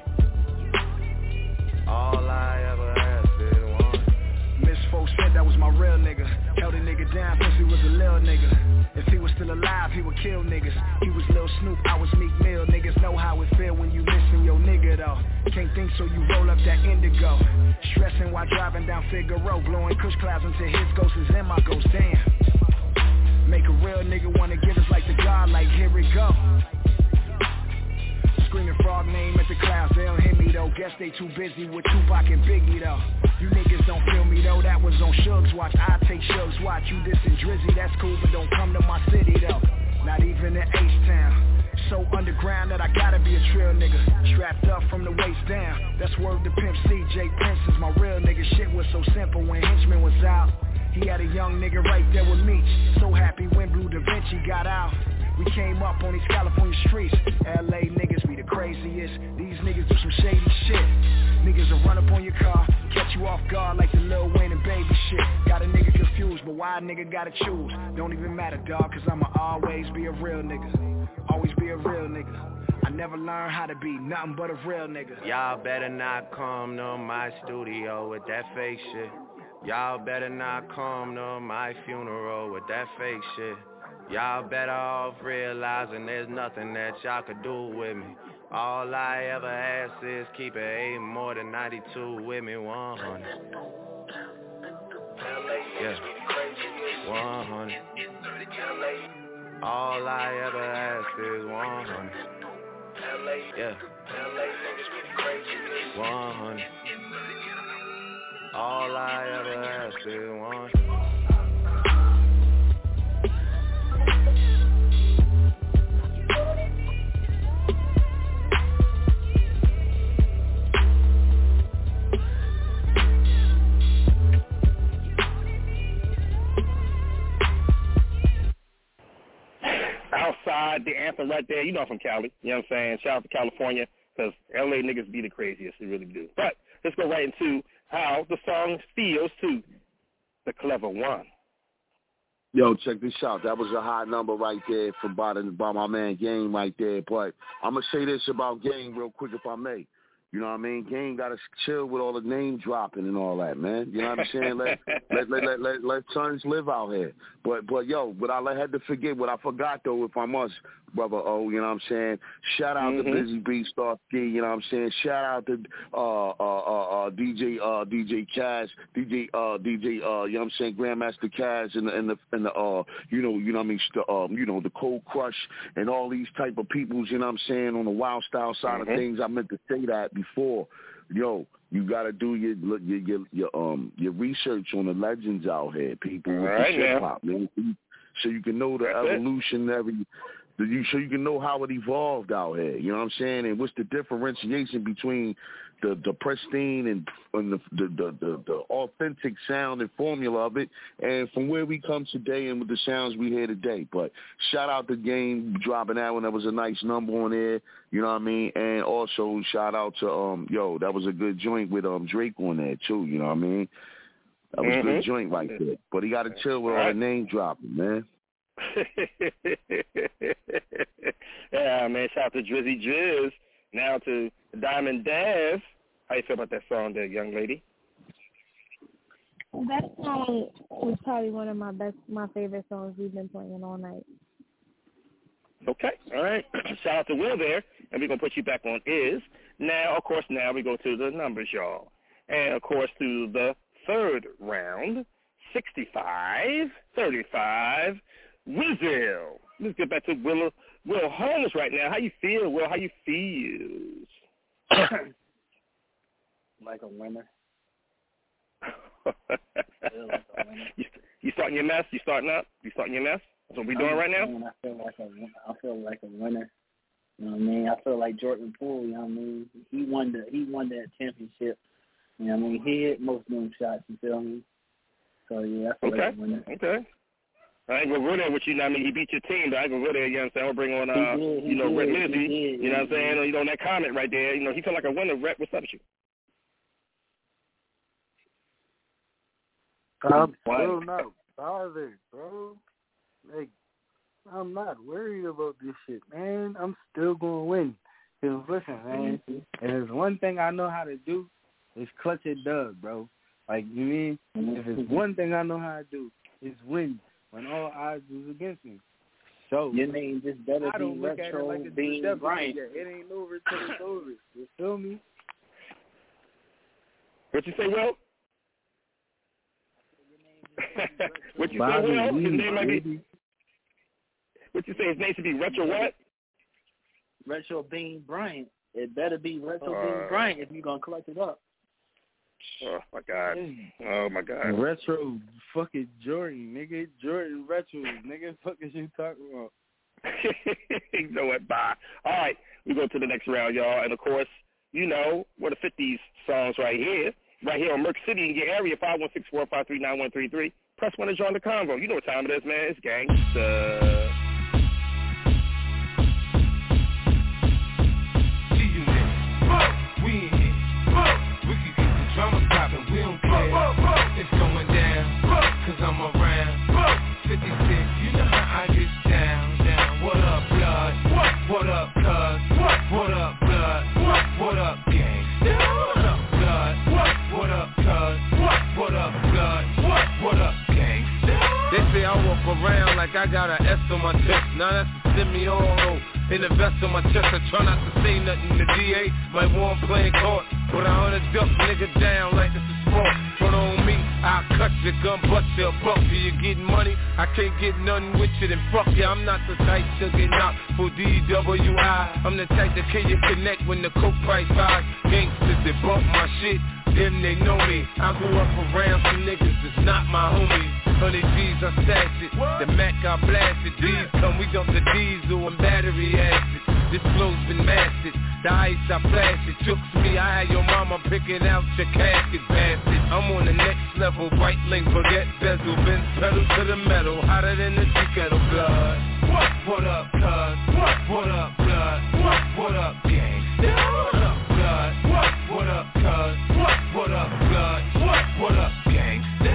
All I ever ask is one hundred. Miss folks said that was my real nigga. Held a nigga down since he was a little nigga. If he was still alive, he would kill niggas. He was Lil Snoop, I was Meek Mill. Niggas know how it feel when you missing your nigga though. Can't think so you roll up that indigo. Stressing while driving down Figaro. Blowing kush clouds until his ghost is in my ghost, damn. Make a real nigga wanna give us like the God, like here we go. Screaming frog name at the clouds, they don't hear me though. Guess they too busy with Tupac and Biggie though. You niggas don't feel me though, that was on Shug's watch. I take Shug's watch, you dissing Drizzy, that's cool, but don't come to my city though. Not even in H-Town. So underground that I gotta be a trill nigga. Strapped up from the waist down. That's word to Pimp C J Prince is my real nigga. Shit was so simple when Henchman was out. He had a young nigga right there with Meech. So happy when Blue Da Vinci got out. We came up on these California streets. L A niggas be the craziest. These niggas do some shady shit. Niggas will run up on your car, catch you off guard like the Lil Wayne and Baby shit. Got a nigga confused, but why a nigga gotta choose? Don't even matter, dog, cause I'ma always be a real nigga. Always be a a real nigga. I never learned how to be nothing but a real nigga. Y'all better not come to my studio with that fake shit. Y'all better not come to my funeral with that fake shit. Y'all better off realizing there's nothing that y'all could do with me. All I ever ask is keep it eight more than ninety-two with me, one hundred. Yeah, one hundred. All I ever ask is one hundred. Yeah, one hundred. All I ever ask is one hundred. Outside, the anthem right there. You know I'm from Cali. You know what I'm saying? Shout out to California, because L A niggas be the craziest. They really do. But let's go right into how the song feels to the Clever One. Yo, check this out. That was a high number right there from by, the, by my man Game right there. But I'm going to say this about Game real quick if I may. You know what I mean? Game got to chill with all the name dropping and all that, man. You know what I'm saying? Let let, let let let let sons live out here. But but yo, but I had to forget what I forgot though, if I must, brother O. You know what I'm saying? Shout out mm-hmm. to Busy Bee Star Ski. You know what I'm saying? Shout out to uh uh uh, uh D J uh D J Kaz, D J uh D J uh you know what I'm saying? Grandmaster Kaz and the and the and the uh you know you know what I mean the, um you know the Cold Crush and all these type of peoples. You know what I'm saying? On the Wild Style side mm-hmm. of things, I meant to say that before. Yo, you gotta do your your your, your um your research on the legends out here, people with right, the hip hop, man. So you can know the That's evolutionary, you so you can know how it evolved out here. You know what I'm saying? And what's the differentiation between the the pristine and, and the, the, the the the authentic sound and formula of it, and from where we come today and with the sounds we hear today. But shout out to Game dropping that one. That was a nice number on there. You know what I mean? And also shout out to um yo, that was a good joint with um Drake on there too. You know what I mean? That was mm-hmm. a good joint right there. But he got to chill with all, all right. the name dropping, man. Yeah, man. Shout out to Drizzy Driz. Now to Diamond Daz. How you feel about that song there, young lady? That song was probably one of my best, my favorite songs we've been playing all night. Okay, all right. Shout out to Will there, and we're going to put you back on Is. Now, of course, now we go to the numbers, y'all. And, of course, to the third round, sixty-five thirty-five, Wizil. Let's get back to Will, Will Holmes right now. How you feel, Will? How you feel? Like a winner. you, you starting your mess? You starting up? You starting your mess? That's what we doing right now? I feel like a, I feel like a winner. You know what I mean? I feel like Jordan Poole. You know what I mean? He won the he won that championship. You know what I mean? He hit most of them shots. You feel me? So yeah, I feel okay. like a winner. Okay. I ain't gonna go there with you. You know what I mean? He beat your team, but I ain't gonna go there. You know what I'm saying? I'll bring on, uh, did, you know, did, Rhett Lizzie. Did, you know what I'm saying? You know, that comment right there. You know, he felt like a winner. Rhett, what's up with you? I'm still not bothered, bro. Like, I'm not worried about this shit, man. I'm still gonna win. Cause listen, man, and there's one thing I know how to do is clutch it dub, bro. Like, you mean? If it's one thing I know how to do, it's win when all odds is against me. So your name just better I don't be look retro at it like it's being Bryant. It ain't over till it's over. You feel me? What you say, Will? What you say, Will? His name might be. What you say? His name should be Retro what? Retro Bean Bryant. It better be Retro uh, Bean Bryant if you're gonna collect it up. Oh my God! Oh my God! Retro fucking Jordan, nigga. Jordan Retro, nigga. Fuck is you talking about? You know what? Bye. All right, we go to the next round, y'all. And of course, you know where to fit these songs right here. Right here on Merc City in your area, five one six, four five three, nine one three three. Press one to join the convo. You know what time it is, man. It's gangsta. We in here. We can get the drama poppin'. We don't care. It's going down. Cause I'm around. fifty-six, you know how I get down. Down. What up, blood? What up? In the vest on my chest, I try not to say nothing. The D A might want playing court, but I hunt a duck nigga down like it's a sport. Front on me, I'll cut your gun, bust your buck. Do you getting money? I can't get nothing with you, then fuck ya. I'm not the type to get knocked for D W I. I'm the type that can you connect when the coke price rise. Gangsters that bump my shit, them they know me. I grew up around some niggas that's not my homies. Hundred G's I stash it, the Mac I blasted. D's come, we dump the diesel and battery acid. This flow's been mastered, the ice I flashed it. Jokes me, I had your mama picking out your casket, bastard. I'm on the next level, right link, forget bezel. Benz pedal to the metal, hotter than the tea kettle. Blood, what, what up, cuz? What, what up, blood? What, what up, gangsta? What up, blood? What, what up, cuz? What, what up, blood? What, what up, gangsta?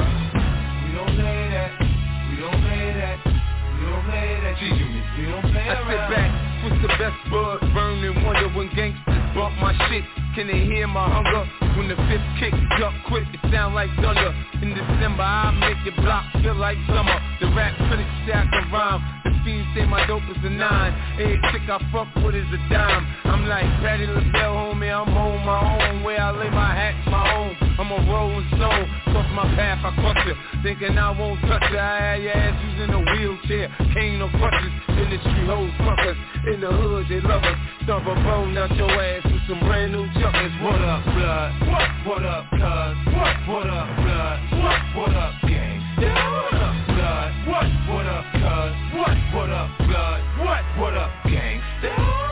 We don't play that, we don't play that, we don't play that. G-Unit, we don't play around. I sit back, what's the best bud? Burn and wonder when gangsters bump my shit. Can they hear my hunger? When the fifth kick up quick, it sound like thunder. In December, I make your block feel like summer. The rap critics say I can rhyme. The fiends say my dope is a nine. Every chick I fuck with is a dime. I'm like Patti LaBelle, homie, I'm on my own. Where I lay my hat, my home. I'm a rolling stone. Cross my path, I crush it. Thinking I won't touch it. I had your ass using a wheelchair. Cane no crutches. Industry hoes fuck us. In the hood, they love us. Stomp a bone out your ass with some brand new chuckers. What up, blood? What? What up, cuz? What? What up, blood? What? What up, gangsta? What up, blood? What? What up, cuz? What? What up, blood? What? What up, gangsta?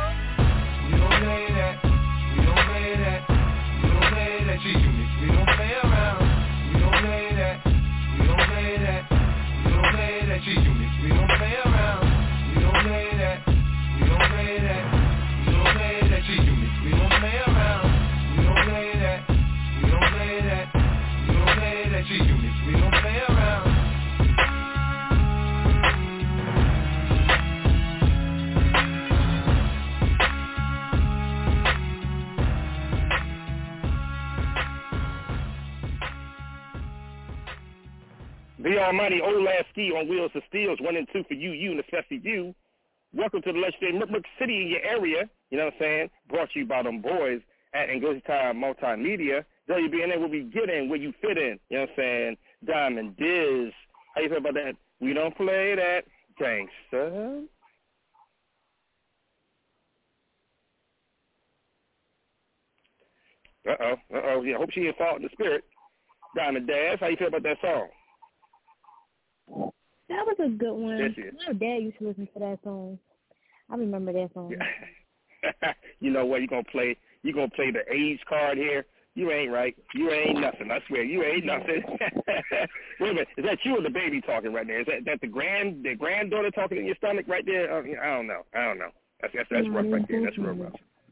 We don't play that. We don't play that. We don't play that. G-Unit, we don't play around. We don't play that. We don't play that. We don't play that. G-Unit, we don't play around. We don't play that. We don't play that. We don't play that. G-Unit, we don't play around. We don't play that. We don't play that. We don't play that. G-Unit, we don't play around. The almighty old last ski on wheels of steels, one and two for you, you, and especially you. Welcome to the legendary Merck City in your area. You know what I'm saying? Brought to you by them boys at English Time Multimedia. W B N N will be getting where you fit in. You know what I'm saying? Diamond Diz. How you feel about that? We don't play that. Gangsta. Uh-oh. Uh-oh. Yeah, hope she ain't fault in the spirit. Diamond Daz, how you feel about that song? That was a good one. Yes, yes. My dad used to listen to that song. I remember that song. You know what? You're going to play you gonna play the age card here? You ain't right. You ain't nothing. I swear. You ain't nothing. Wait a minute. Is that you or the baby talking right there? Is that, that the grand the granddaughter talking in your stomach right there? Uh, I don't know. I don't know. That's, that's, that's rough right there. That's real rough.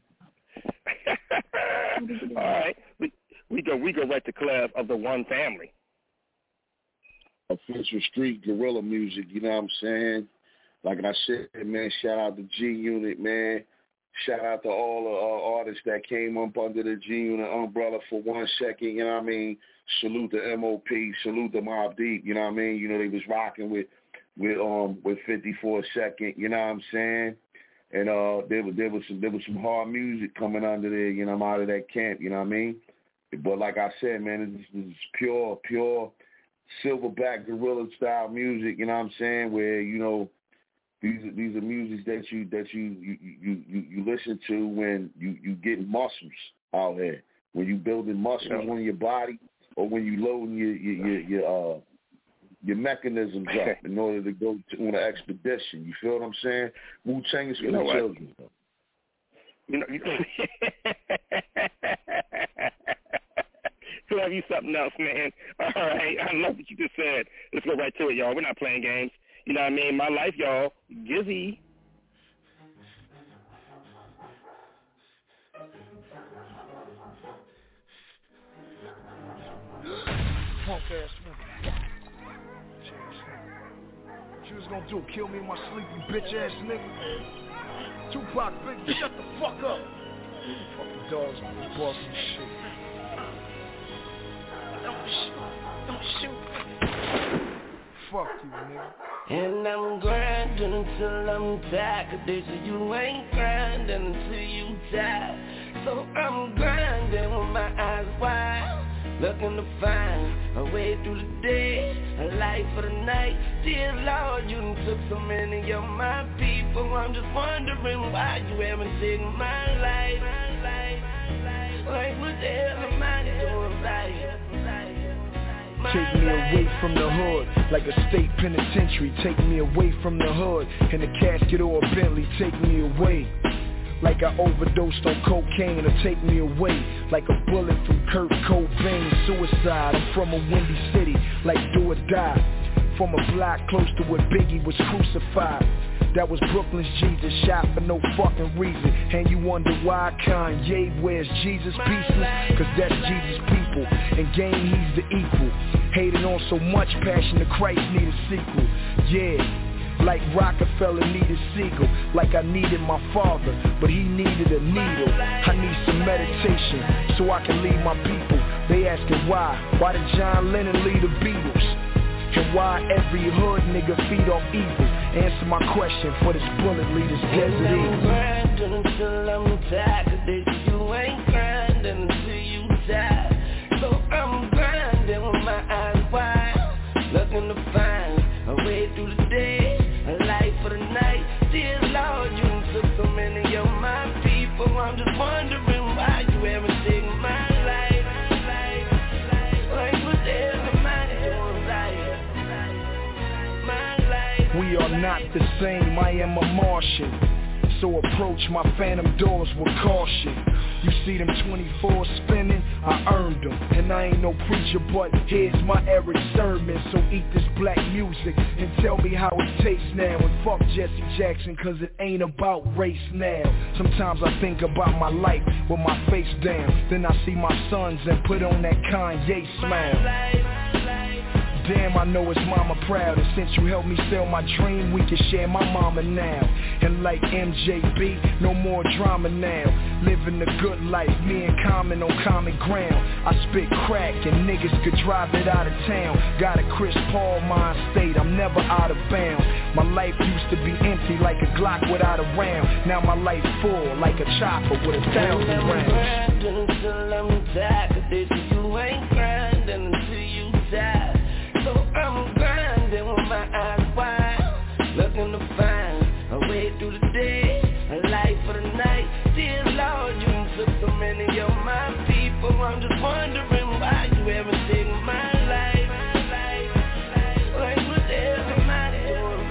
All right. We, we, go, we go right to Clef of the One Family. Official street guerrilla music, you know what I'm saying? Like I said, man, shout out to G-Unit, man. Shout out to all the uh, artists that came up under the G-Unit umbrella for one second, you know what I mean? Salute to M O P, salute to Mobb Deep, you know what I mean? You know, they was rocking with with um with fifty for a second, you know what I'm saying? And uh there was there was some there was some hard music coming under there, you know, I'm out of that camp, you know what I mean? But like I said, man, this is pure, pure silverback guerrilla style music, you know what I'm saying? Where, you know, these are these are music that you that you you, you, you, you listen to when you, you getting muscles out here. When you building muscles yeah. on your body, or when you loading your your your, your uh your mechanisms up in order to go to, on an expedition. You feel what I'm saying? Wu-Tang is for you know the what? children. You know, you to have you something else, man. All right, I love what you just said. Let's go right to it, y'all. We're not playing games. You know what I mean? My life, y'all. Gizzy. Punk ass nigga. What you was gonna do? Kill me in my sleep, you bitch ass nigga? Tupac, Biggie, shut the fuck up. Fucking dogs on the boss and shit. Don't shoot. Don't shoot. Fuck you, nigga. And I'm grinding until I'm tired, 'cause they say you ain't grinding until you die. So I'm grinding with my eyes wide, looking to find a way through the day, a life for the night. Dear Lord, you done took so many of my people. I'm just wondering why you haven't taken my life. Like what the hell am I doing right? Take me away from the hood, like a state penitentiary. Take me away from the hood, in a casket or a Bentley. Take me away, like I overdosed on cocaine. Or take me away, like a bullet from Kurt Cobain. Suicide, I'm from a windy city, like do or die. From a block close to where Biggie was crucified. That was Brooklyn's Jesus, shot for no fucking reason. And you wonder why Kanye wears Jesus pieces? Cause that's Jesus' people, and game he's the equal. Hated on so much, Passion of Christ need a sequel. Yeah, like Rockefeller needed Siegel. Like I needed my father, but he needed a needle. I need some meditation, so I can lead my people. They asking why, why did John Lennon lead the Beatles? And why every hood nigga feed off evil? Answer my question for this bullet leader's desert eagle. I'm grinding until I'm tired, 'cause they say you ain't grinding until you die. So I'm grinding with my eyes wide, looking to find a way through the day, a life for the night. Dear Lord, you done took so many of my people. I'm just wondering why you haven't taken my life. Like what the hell am I doing right? We are not the same, I am a Martian. So approach my phantom doors with caution. You see them twenty-four spinning, I earned them. And I ain't no preacher, but here's my Eric sermon. So eat this black music and tell me how it tastes now. And fuck Jesse Jackson, cause it ain't about race now. Sometimes I think about my life with my face down. Then I see my sons and put on that Kanye smile. Damn, I know his mama proud. And since you helped me sell my dream, we can share my mama now. And like M J B, no more drama now. Living the good life, me and Common on common ground. I spit crack and niggas could drive it out of town. Got a Chris Paul mind state, I'm never out of bounds. My life used to be empty like a Glock without a round. Now my life full like a chopper with a thousand rounds. I'm grinding until I'm tired, 'cause they say you ain't grinding until you die. So I'm grinding with my eyes wide, looking to find a way through the day, a life for the night. Dear Lord, you done took so many of my people. I'm just wondering why you haven't taken my life. Like what the hell am I doing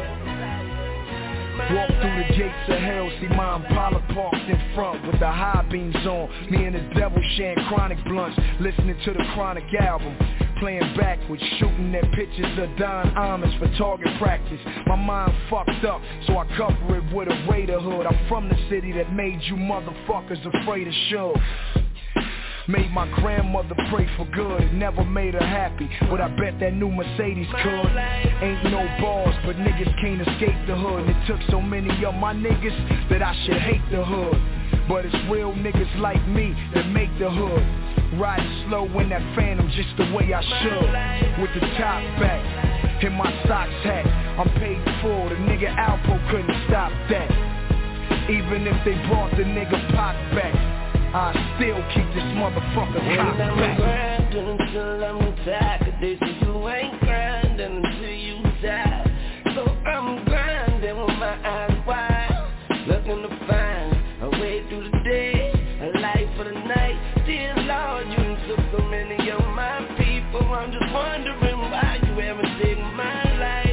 right? Walk through the gates of hell, see my Impala parked in front with the high beams on. Me and the devil sharing chronic blunts, listening to the Chronic album. Playing backwards, shooting at pictures of Don Amish for target practice. My mind fucked up, so I cover it with a Raider hood. I'm from the city that made you motherfuckers afraid of Suge. Made my grandmother pray for good, it never made her happy, but I bet that new Mercedes could. Ain't no bars, but niggas can't escape the hood. And it took so many of my niggas that I should hate the hood. But it's real niggas like me that make the hood. Riding slow in that Phantom just the way I should. With the top back, in my socks hat, I'm paid full, the nigga Alpo couldn't stop that. Even if they brought the nigga Pac back, I still keep this motherfucker cock back. I'm grinding until I'm tired, 'cause they say you ain't grinding until you die. So I'm grinding with my eyes wide, looking to find a way through the day, a life for the night. Dear Lord, you done took so many of my people. I'm just wondering why you haven't taken my life.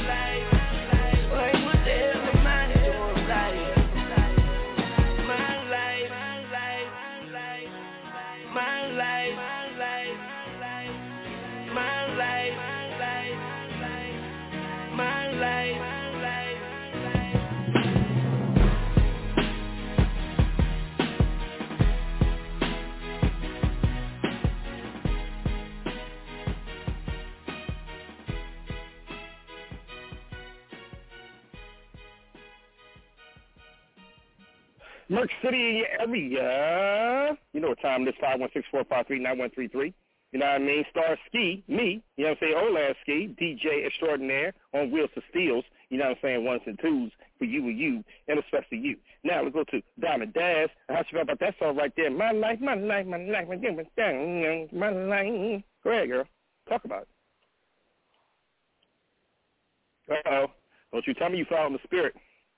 Like what the hell am I doing right? My life, my life, my life, my life, my life. Merc City in your area. You know what time it is, five one six, four five three, nine one three three. You know what I mean? Star Ski, me, you know what I'm saying? Old Ski, D J extraordinaire on Wheels to Steels, you know what I'm saying? Ones and twos for you and you, and especially you. Now let's go to Diamond Daz. How you feel about that song right there? My life, my life, my life, my life, my life. Go ahead, girl. Talk about it. Uh-oh. Don't you tell me you following the spirit.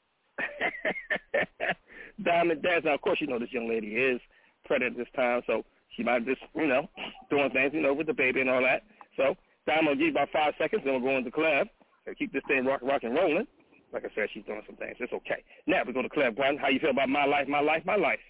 Diamond Daz. Now, of course, you know this young lady is pregnant this time, so she might just, you know, doing things, you know, with the baby and all that. So, Diamond will give you about five seconds, then we'll go into club and keep this thing rock, rock and rolling. Like I said, she's doing some things. It's okay. Now we go to Club One. How you feel about my life, my life, my life?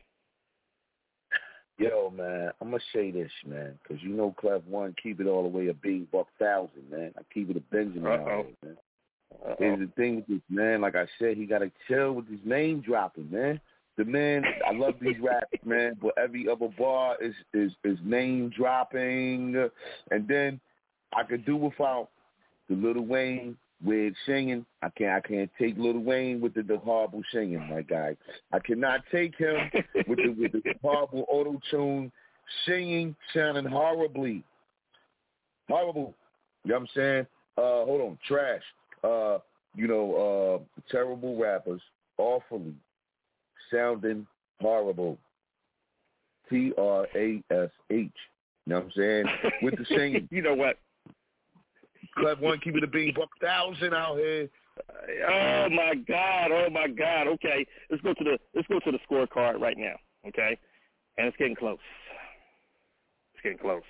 Yo, man, I'm going to say this, man, because you know Club One, keep it all the way a big buck thousand, man. I keep it a Benjamin out here, man. Uh-oh. Here's the thing with this, man. Like I said, he got to chill with his name dropping, man. The man, I love these raps, man, but every other bar is, is, is name dropping. And then I could do without the Lil Wayne with singing. I can't I can't take Lil Wayne with the, the horrible singing, my guy. I cannot take him with the with the horrible auto-tune singing, sounding horribly. Horrible. You know what I'm saying? Uh, hold on, trash. Uh, you know, uh, terrible rappers, awfully sounding horrible. T R A S H. You know what I'm saying? With the singing. You know what? Club One, keep it a big buck thousand out here. Oh my God! Oh my God! Okay, let's go to the let's go to the scorecard right now. Okay, and it's getting close. It's getting close.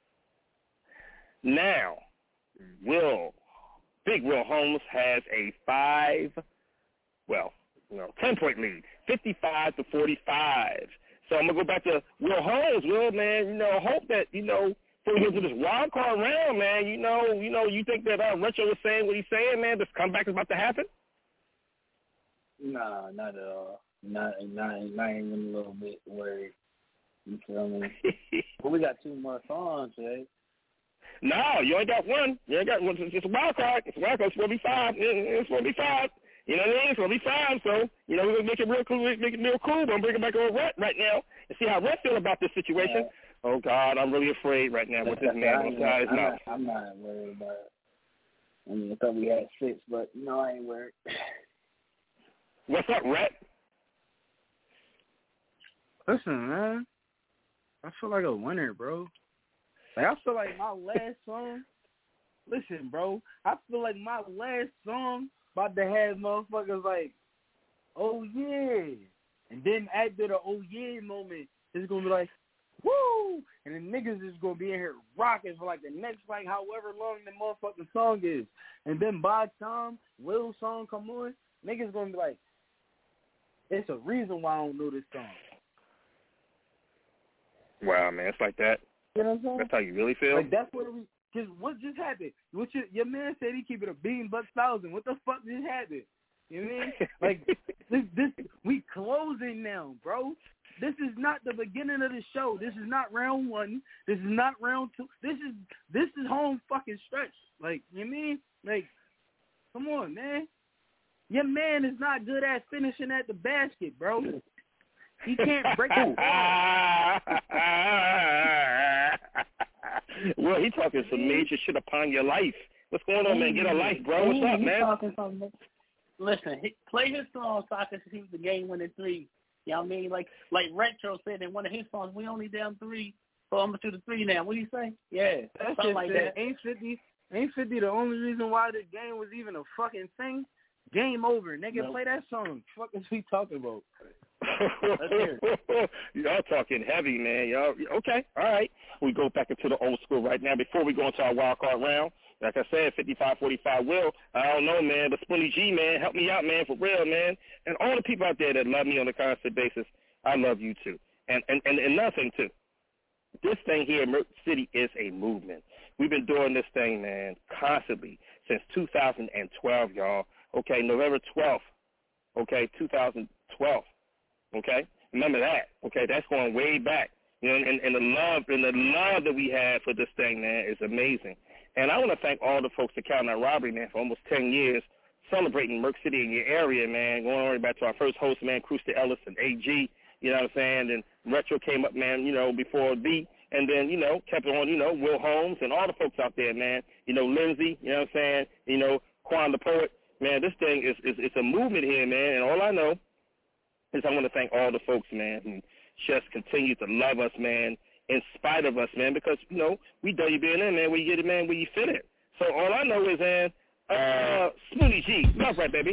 Now, Will Big Will Holmes has a five, well, you know, ten point lead, fifty-five to forty-five. So I'm gonna go back to Will Holmes. Will, man, you know, hope that you know. Before we get to this wild card round, man, you know, you know, you think that uh, Retro was saying what he's saying, man? This comeback is about to happen? Nah, not at all. Not, not, not even a little bit worried. You feel me? But we got two more songs, right? No, you ain't got one. You ain't got one. It's just a wild card. It's a wild card. It's going to be five. It's going to be five. You know what I mean? It's going to be five. So, you know, we're going to make it real cool. Make it real cool. But I'm bringing back over Rhett right now and see how Rhett feel about this situation. Yeah. Oh, God, I'm really afraid right now with this man inside his mouth. I'm not worried about it. I mean, I thought we had six, but no, I ain't worried. What's up, Rhett? Listen, man, I feel like a winner, bro. Like, I feel like my last song, listen, bro, I feel like my last song about to have motherfuckers like, oh, yeah. And then after the oh, yeah moment, it's going to be like, woo! And the niggas is going to be in here rocking for like the next, like, however long the motherfucking song is. And then by the time Will's song come on, niggas going to be like, it's a reason why I don't know this song. Wow, man, it's like that. You know what I'm saying? That's how you really feel? Like, that's what we, because what just happened? What your, your man said he keep it a bean buck thousand. What the fuck just happened? You know what I mean? Like, this, this, we closing now, bro. This is not the beginning of the show. This is not round one. This is not round two. This is this is home fucking stretch. Like, you know what I mean? Like, come on, man. Your man is not good at finishing at the basket, bro. He can't break the Well, he talking some major shit upon your life. What's going on, man? Get a life, bro. What's up, man? Talking something. Listen, he, play his song so I can see the game winning three. You know what I mean? Like like Retro said in one of his songs, we only down three, so I'm going to the three now. What do you say? Yeah, That's something like that. that. Ain't fifty, ain't fifty the only reason why the game was even a fucking thing? Game over. Nigga, nope. Play that song. Fuck is we talking about? Y'all talking heavy, man. Y'all okay? All right. We go back into the old school right now. Before we go into our wild card round, like I said, fifty-five forty-five Will. I don't know, man, but Spoonie G, man, help me out, man, for real, man. And all the people out there that love me on a constant basis, I love you too. And and and another thing too, this thing here, Merc City, is a movement. We've been doing this thing, man, constantly since two thousand twelve, y'all. Okay, November twelfth. Okay, two thousand twelve. Okay, remember that. Okay, that's going way back. You know, and, and the love and the love that we have for this thing, man, is amazing. And I want to thank all the folks at Count Out Robbery, man, for almost ten years celebrating Merc City in your area, man. Going all the way back to our first host, man, Crewster Ellis and A G. You know what I'm saying? And Retro came up, man, you know, before B. and then, you know, kept on, you know, Will Holmes and all the folks out there, man. You know, Lindsay, you know what I'm saying? You know, Quan the Poet. Man, this thing is, is it's a movement here, man, and all I know is I want to thank all the folks, man, who just continue to love us, man, in spite of us, man, because, you know, we W B N N, man, where you get it, man, where you fit it. So all I know is, man, uh, Smoothie G, love right, baby.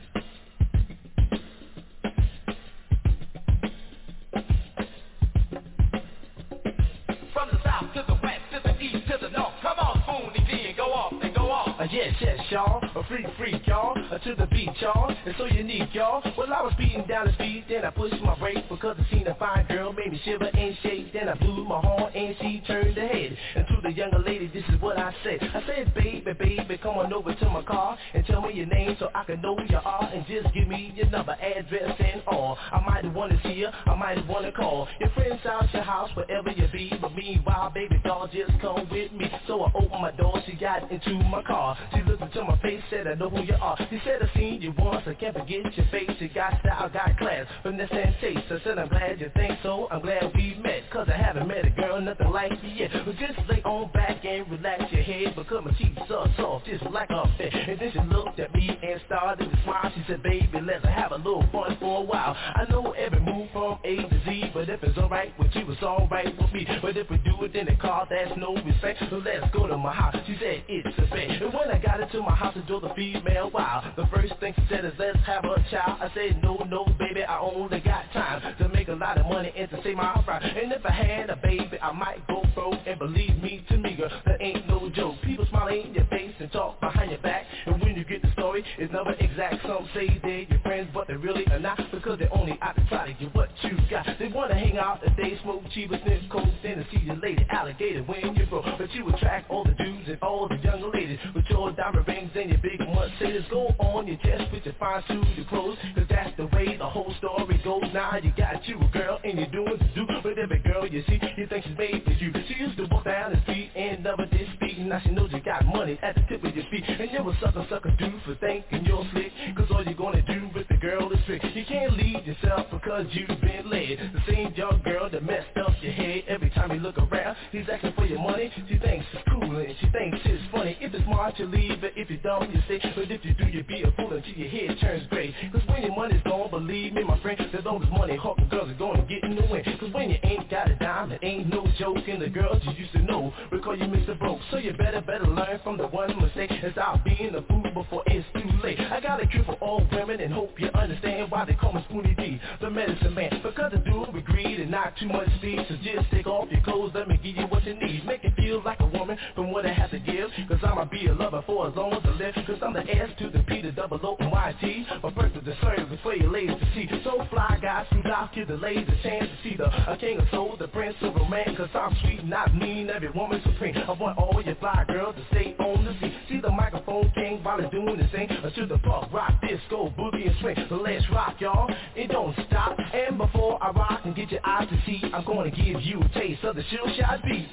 From the south to the west, to the east, to the north, come on, Smoothie G, and go off, and go off. Uh, yes, yes, y'all, a freak, freak, y'all, uh, to the beat, y'all, it's so unique, y'all. Well, I was speeding down the street, then I pushed my brakes because I seen a fine girl, made me shiver and shake. Then I blew my horn and she turned her head. And to the younger lady, this is what I said. I said, baby, baby, come on over to my car and tell me your name so I can know who you are, and just give me your number, address, and all. I might want to see you, I might want to call your friends out your house, wherever you be. But meanwhile, baby doll, just come with me. So I opened my door, she got into my car. She looked into my face, said, I know who you are. She said, I seen you once, I can't forget your face. You got style, got class, finesse and taste. I said, I'm glad you think so, I'm glad we met, cause I haven't met a girl nothing like you yet. But just lay on back and relax your head, because my teeth so soft, just like a fit. And then she looked at me and started to smile. She said, baby, let's have a little fun for a while. I know every move from A to Z, but if it's alright with you, it's alright with me. But if we do it in the car, that's no respect. So let's go to my house. She said, it's a bet. And when I got into my house, I drove the female wild. The first thing she said is, let's have a child. I said, no, no, baby, I only got time to make a lot of money and to save my pride. And if I had a baby, I might go broke. And believe me, to me, girl, that ain't no joke. People smile in your face and talk behind your back. And when you get the story, it's never exact. Some say they're your friends, but they really are not, because they only out to try to get what you got. They want to hang out if they smoke cheap and sniff coke, then to see your lady alligator when you grow. But you attract all the dudes and all the younger ladies with your diamond rings and your big Mercedes. Go on your chest with your fine suited clothes, cause that's the way the whole story goes. Now you got you a girl and you're doing to do, but every girl you see, you think she's made for you. She used to walk down the street and never did speak. Now she knows you got money at the tip of your feet, and you're a sucker, sucker dude for thinking you're slick, cause all you're gonna do with the girl is trick. You can't lead yourself because you've been led. The same young girl that messed up your head. Every time you look around, he's asking for your money. She thinks it's cool and she thinks it's funny. If it's smart, you leave it. If you're dumb, you stay. But if you do, you be a fool until your head turns gray. Cause when your money's gone, believe me, my friend, there's always money hawking girls are gonna get in the way. Cause when you ain't got a dime, it ain't no joke. And the girls you used to know because you Mister Broke. So you better, better learn from the one mistake and stop being a fool before it's too late. I got a cure for all women and hope you understand why they call me Spoonie D, the medicine man. Because I do it with greed and not too much speed. So just take off your clothes, let me give you what you need. Make it feel like a woman from what I have to give. Cause I'ma be a lover for as long as I live. Cause I'm the S to the P, the double O and Y T. My purpose to serve before you ladies to see. So fly guys who out, give the ladies a chance to see the a king of soul, the prince of romance. Cause I'm sweet, not mean, every woman supreme. I want all your fly girls to stay on the scene. See the microphone king while they're doing the thing. To the punk, rock, disco, boogie and swing. So let's rock, y'all, it don't stop. And before I rock and get your eyes to see, I'm gonna give you a taste of the chill shot beat.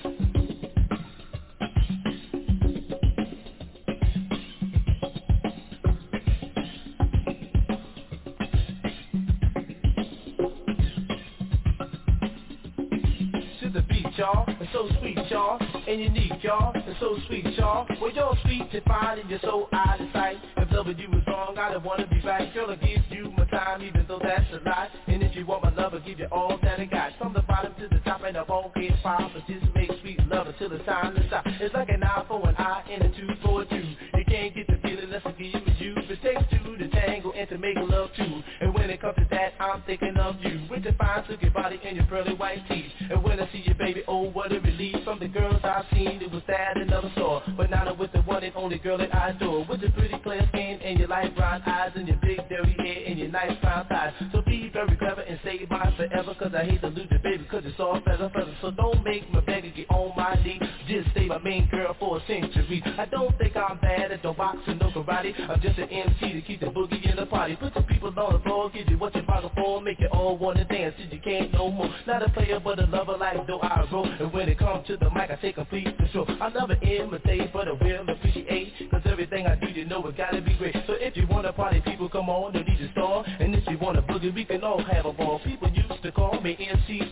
Y'all, it's so sweet, y'all, and unique, y'all, it's so sweet, y'all. Well, you're sweet and fine and you're so out of sight. If loving you is wrong, I don't wanna be right. Girl, I give you my time, even though that's a lie. And if you want my love, I'll give you all that I got. From the bottom to the top, and I won't get far. But just make sweet love until it's time to stop. It's like an eye for an eye and a two for a two. You can't get the feeling unless I give you a you. It takes two to tangle and to make love too. And when it comes to that, I'm thinking of you. With your fine, silky body and your pearly white teeth. And when I see you, baby, oh, what a relief. From the girls I've seen, it was that I never saw. But now I'm with the one and only girl that I adore. With your pretty clear skin and your light brown eyes and your big dirty hair and your nice brown thighs. So be very clever and stay mine forever, cause I hate to lose you, baby, cause it's all feather feather. So don't make me beg and get on my knee. Just stay my main girl for a century. I don't think I'm bad at no boxing, no karate. I'm just an M C to keep the boogie in the party. Put your people on the floor, give you what you're bargained for. Make you all wanna dance till you can't no more. Not a player but a lover like though I roll. And when it comes to the mic, I take complete control. I never imitate, but I will appreciate. Cause everything I do, you know it gotta be great. So if you wanna party, people come on, no need to stall. And if you wanna boogie, we can all have a ball. People used to call me M C Spoonie Spoon.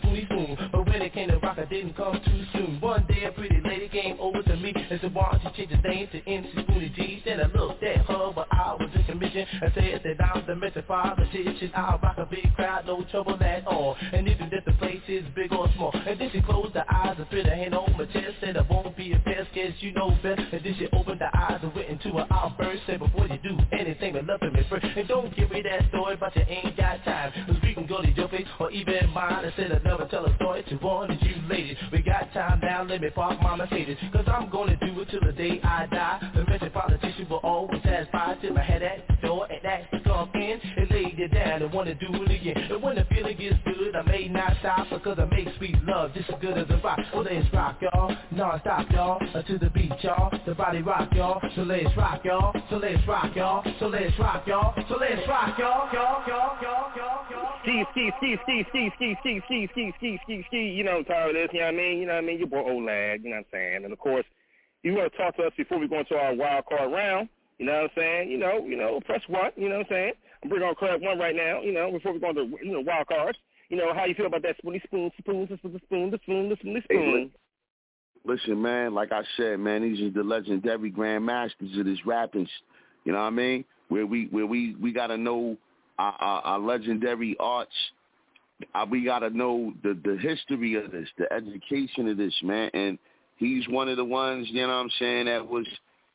moon. But when it came to rock, I didn't come too soon. One day a pretty lady came over to me and said, why don't you change the name to M C Spoonie G? Then I looked at her, but I was in commission. I said that I'm the metropolitan. I'll rock a big crowd, no trouble at all. And even if the place is big or small. And then she closed her eyes and put her hand on my chest. Said I won't be a pest, guess you know best. And then she opened her eyes and went into an outburst. Said before you do anything but love me first. And don't give me that story, but you ain't got time. Cause we can go to your place or even mine. I said I'd never tell a story to one of you ladies. We got time now, let me park my Mercedes. Cause I'm gonna do it till the day I die. The metropolitan will always satisfy till my head at the door and asked to come in and lay you down and wanna do it again. And when the feeling gets good, I may not stop because I make sweet love just as good as a rock. So let's rock, y'all, non-stop, y'all, to the beat, y'all, the body rock, y'all. So let's rock, y'all, so let's rock, y'all, so let's rock, y'all, so let's rock, y'all, y'all, y'all, y'all, y'all, y'all. Ski, ski, ski, ski, ski, ski, ski, ski, ski, ski, ski, ski. You know what time it is, you know what I mean? You know what I mean? Your boy O-Lad, you know what I'm saying? And of course, you want to talk to us before we go into our wild card round, you know what I'm saying? You know, you know, press one, you know what I'm saying? I'm bringing on Club One right now, you know, before we go into, you know, wild cards. You know, how you feel about that spoony spoon, spoon, the spoon, the spoon, the spoon, the spoon, the spoon. Listen, man, like I said, man, these are the legendary grandmasters of this rapping. You know what I mean? Where we where we, we got to know our, our, our legendary arts. Uh, we got to know the, the history of this, the education of this, man. And he's one of the ones, you know what I'm saying, that was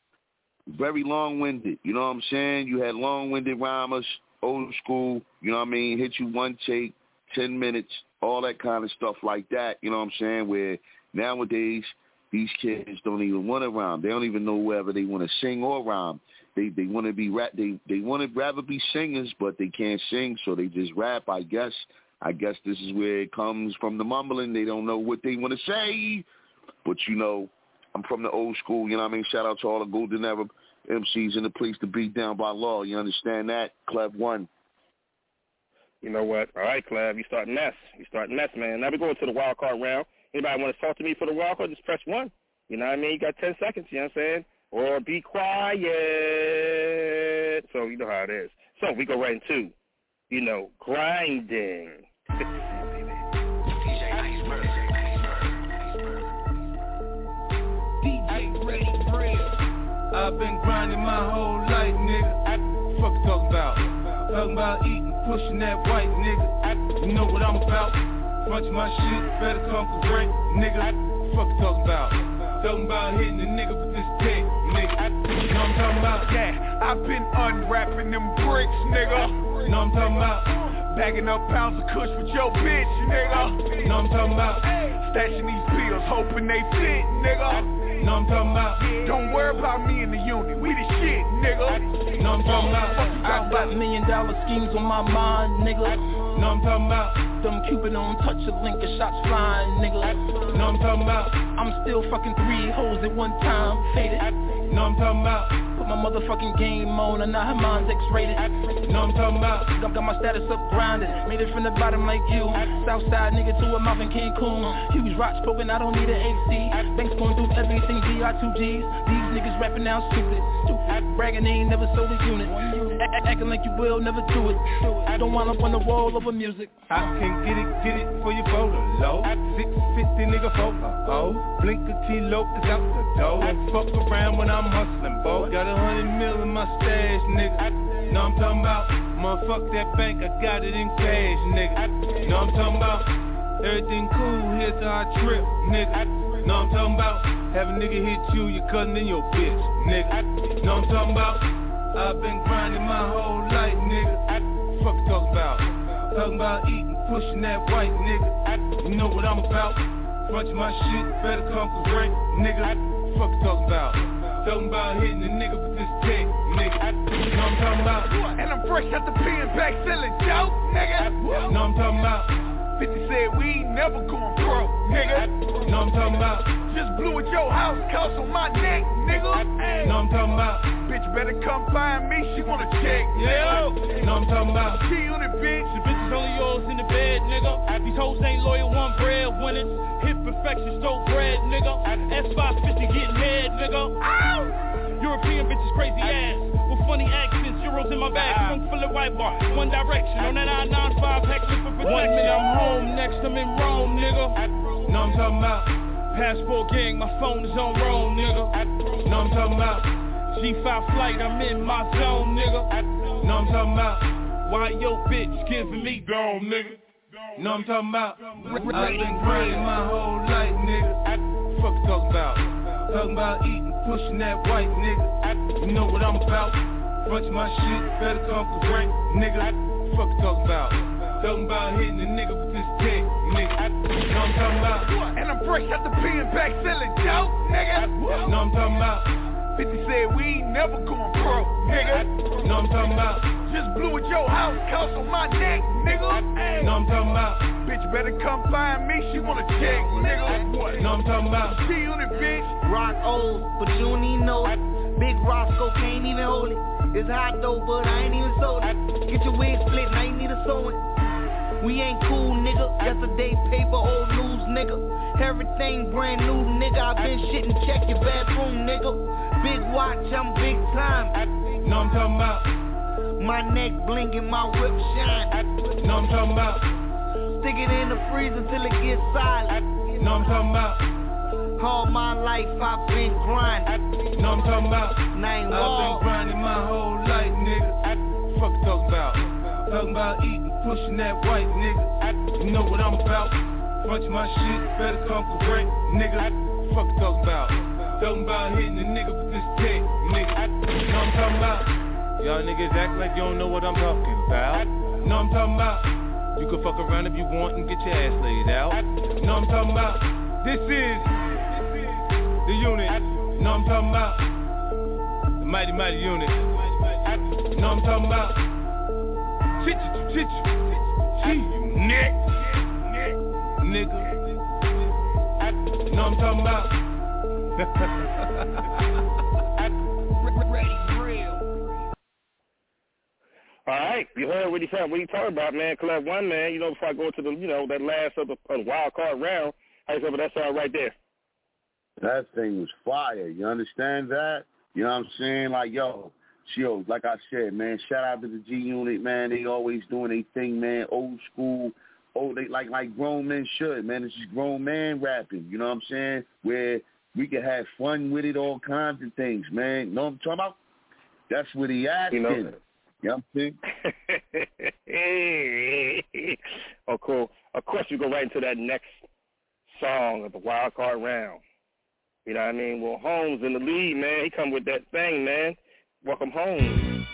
very long-winded. You know what I'm saying? You had long-winded rhymers, old school, you know what I mean, hit you one take, ten minutes, all that kind of stuff like that, you know what I'm saying, where nowadays these kids don't even want to rhyme. They don't even know whether they want to sing or rhyme. They they want to be rap. They they want to rather be singers, but they can't sing, so they just rap. I guess. I guess this is where it comes from, the mumbling. They don't know what they want to say. But you know, I'm from the old school. You know what I mean? Shout out to all the Golden Era M Cs in the place to beat down by law. You understand that? Club One. You know what? All right, Cleb, you starting mess. You starting mess, man. Now we're going to the wild card round. Anybody want to talk to me for the wild card, just press one. You know what I mean? You got ten seconds, you know what I'm saying? Or be quiet. So you know how it is. So we go right into, you know, grinding. I've been grinding my whole life, nigga. Fuck you talking about? Talking about eating, pushing that white, nigga. You know what I'm about? Bunch of my shit, better come correct, nigga. Fuck you talking about? Talking about hitting the nigga with this tech, nigga. You know what I'm talking about? Yeah, I've been unwrapping them bricks, nigga. You know what I'm talking about? Bagging up pounds of kush with your bitch, nigga. You know what I'm talking about? Stashing these pills, hoping they fit, nigga. You know what I'm talking about? Don't worry about me and the unit, we the shit, nigga. You know what I'm talking about? I got million dollar schemes on my mind, nigga. You know what I'm talking about? Them Cupid on touch a link and shots flying, nigga. You know what I'm talking about? I'm still fucking three hoes at one time, faded. You know what I'm talking about? Put my motherfucking game on and now her mind's X-rated. You know what I'm talking about? Got my status up grinded, made it from the bottom like you. Southside nigga to a mouth in Cancun. Huge rocks poking, I don't need an A C. Banks going through everything, D I two Gs. These niggas rapping now stupid, stupid. Bragging they ain't never sold a unit. A- acting like you will, never do it. I don't wind up on the wall over music. I can get it, get it for your photo, low. six fifty nigga photo, oh. Blink a kilo is out the door. Fuck around when I'm hustling, boy. Got a hundred mil in my stash, nigga. Know I'm talking about? Motherfuck that bank, I got it in cash, nigga. Know I'm talking about? Everything cool, here's how I trip, nigga. Know I'm talking about? Have a nigga hit you, your cousin and your bitch, nigga. Know I'm talking about? I've been grinding my whole life, nigga. Fuck you talking about? Talking about eating, pushing that white, nigga. You know what I'm about? Bunch of my shit, better come correct, nigga. Fuck you talking about? Talking about hitting the nigga with this tech, nigga. You know what I'm talking about? And I'm fresh out the pen back selling dope, nigga. You know what I'm talking about? fifty said we ain't never going broke, nigga. You know what I'm talking about? Just blew at your house, cost on my neck, nigga. You know what I'm talking about? Bitch better come find me, she wanna check, yeah. You know what I'm talking about? G-Unit, bitch. The bitch is only yours in the bed, nigga. These hoes ain't loyal, one bread winners. Hit perfection, stole bread, nigga. S five fifty getting head, nigga. Ow! European bitches crazy ass. with funny accents, euros in my bag, trunk full of white bar, one direction, on that I ninety-five hexer for protection. One minute I'm home, next I'm in Rome, nigga. Know I'm talking about passport gang, my phone is on Rome, nigga. Know I'm talking about G five flight, I'm in my zone, nigga. Know I'm talking about why your bitch giving me dome, nigga. Know I'm talking about I've been grinding my whole life, nigga. Fuck you talking about? Talking about eating, pushing that white, nigga. You know what I'm about? Bunch my shit, better come correct, nigga. Fuck you talking about? Talking about hitting a nigga with this dick, nigga. Know I'm talking about? And I'm fresh out the pen back selling dope, nigga. Know I'm talking about? fifty said we ain't never going broke, nigga. Know I'm talking about? Just blew at your house, cost on my neck, nigga. Know I'm talking about? Bitch better come find me, she wanna check, nigga. Know I'm talking about? See on it, bitch. Rock old, but you don't even know it. Big Roscoe can't even hold it. It's hot though, but I ain't even sold it. Get your wig split and I ain't need a sewing. We ain't cool, nigga. Yesterday paper, old news, nigga. Everything brand new, nigga. I been shitting, check your bathroom, nigga. Big watch, I'm big time. Know I'm talking about? My neck blinking, my whip shine. Know I'm talking about? Stick it in the freezer till it gets solid. Know I'm talking about? All my life I've been grinding. Know I'm talking about? Nine I've been grinding my whole life, nigga. Fuck you talking about? Talking about eating, pushing that white, nigga. You know what I'm about? Bunch my shit, better come correct, nigga. Fuck you talking about? Talking about hitting a nigga with this dick, nigga. Know what I'm talking about? Y'all niggas act like you don't know what I'm talking about. Know what I'm talking about? You can fuck around if you want and get your ass laid out. Know what I'm talking about? This is the unit. Know what I'm talking about? The mighty, mighty unit. Know what I'm talking about? Chitchu, chitchu, chitchu, nick, nigga. Know what I'm talking about? All right, you heard what he said. What he talking about, man? Collect one, man. You know, before I go to the, you know, that last of the uh, wild card round, how you feel about that sound right there? That thing was fire. You understand that? You know what I'm saying? Like, yo, yo, like I said, man, shout out to the G Unit, man. They always doing their thing, man. Old school. Oh, they like like grown men should, man. It's just grown man rapping. You know what I'm saying? Where we can have fun with it, all kinds of things, man. You know what I'm talking about? That's what he asking. You know, you know what I'm saying? Oh, cool. Of course, we go right into that next song of the wild card round. You know what I mean? Well, Holmes in the lead, man. He come with that thing, man. Welcome home.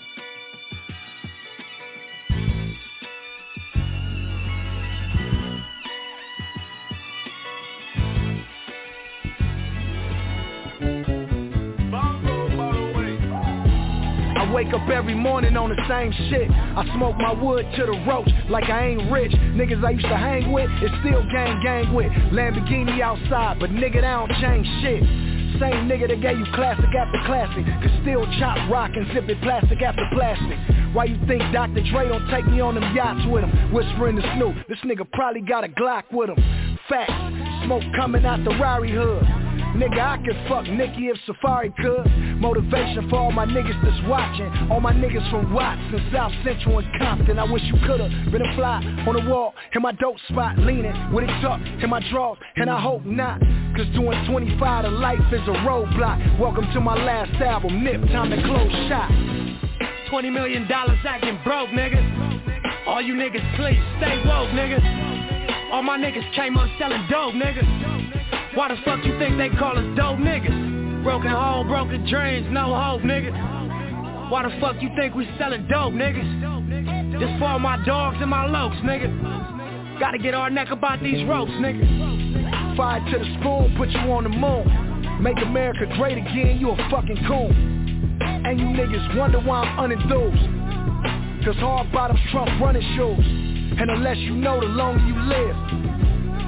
Wake up every morning on the same shit. I smoke my wood to the roach like I ain't rich. Niggas I used to hang with, it's still gang gang with. Lamborghini outside, but nigga, that don't change shit. Same nigga that gave you classic after classic could still chop rock and zip it plastic after plastic. Why you think Doctor Dre don't take me on them yachts with him? Whispering to Snoop, this nigga probably got a Glock with him. Facts, smoke coming out the Rari hood. Nigga, I could fuck Nicki if Safari could. Motivation for all my niggas that's watching. All my niggas from Watts and South Central and Compton. I wish you could've been a fly on the wall in my dope spot, leaning with it tucked in my drawers, and I hope not. Cause doing twenty-five to life is a roadblock. Welcome to my last album, Nip, time to close shop. twenty million dollars acting broke, nigga. All you niggas please stay woke, nigga. All my niggas came up selling dope, nigga. Why the fuck you think they call us dope niggas? Broken home, broken dreams, no hope, nigga. Why the fuck you think we selling dope, niggas? This for all my dogs and my lokes, nigga. Gotta get our neck about these ropes, nigga. Fire to the spoon, put you on the moon. Make America great again, you a fucking coon. And you niggas wonder why I'm unenthused. Cause hard bottoms trump running shoes. And unless you know, the longer you live,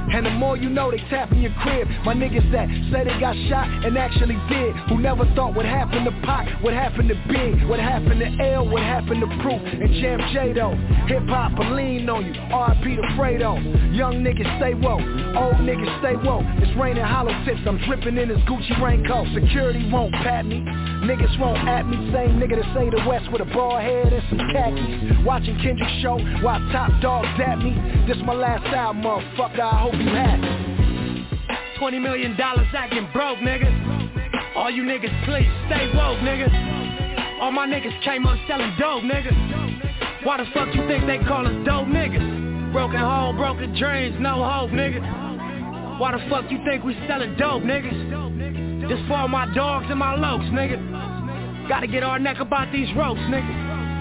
And the more you know, they tap in your crib. My niggas that say they got shot and actually did, who never thought what happened to Pac, what happened to Big, what happened to L, what happened to Proof, and Jam J though. Hip hop will lean on you, R I P to Fredo. Young niggas stay woke, old niggas stay woke. It's raining hollow tips, I'm dripping in this Gucci raincoat. Security won't pat me, niggas won't at me. Same nigga that say the West with a bald head and some khakis. Watching Kendrick show while Top Dog at me. This my last album, motherfucker, I hope you happy. Twenty million dollars acting broke, nigga. All you niggas please stay woke, nigga. All my niggas came up selling dope, nigga. Why the fuck you think they call us dope niggas? Broken home, broken dreams, no hope, nigga. Why the fuck you think we selling dope, niggas? This for all my dogs and my lokes, nigga. Gotta get our neck about these ropes, nigga.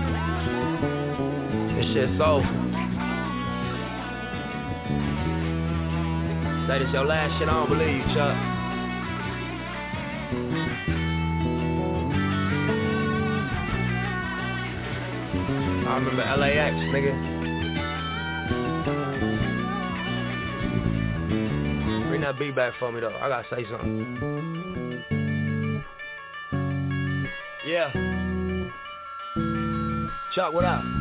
This shit's over. Say this your last shit, I don't believe you, Chuck. I remember L A X, nigga. Bring that beat back for me, though. I gotta say something. Yeah. Chuck, what up?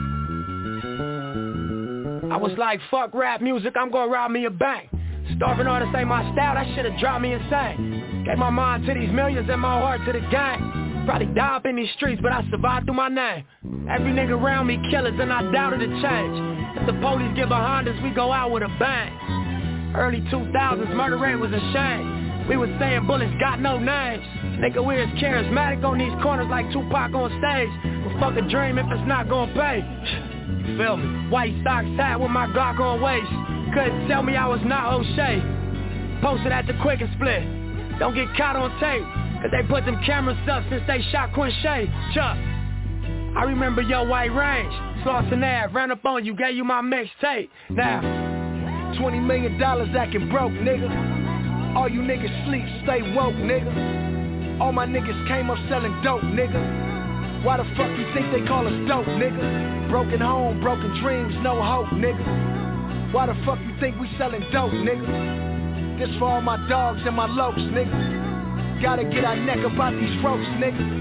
I was like, fuck rap music, I'm gonna rob me a bank. Starving artists ain't my style, that shit'll drive me insane. Gave my mind to these millions and my heart to the gang. Probably die up in these streets, but I survived through my name. Every nigga around me killers and I doubted a change. If the police get behind us, we go out with a bang. Early two thousands, murder rate was a shame. We was saying bullets got no names. Nigga, we as charismatic on these corners like Tupac on stage. But fuck a dream if it's not gonna pay. Feel me? White socks hat with my Glock on waist. Couldn't tell me I was not O'Shea. Posted at the Quick and Split. Don't get caught on tape, cause they put them cameras up since they shot Quincy. Chuck, I remember your White Range. Slauson Ave, ran up on you, gave you my mixtape. Now, twenty million dollars acting broke, nigga. All you niggas sleep, stay woke, nigga. All my niggas came up selling dope, nigga. Why the fuck you think they call us dope, nigga? Broken home, broken dreams, no hope, nigga. Why the fuck you think we selling dope, nigga? This for all my dogs and my lokes, nigga. Gotta get our neck about these ropes, nigga.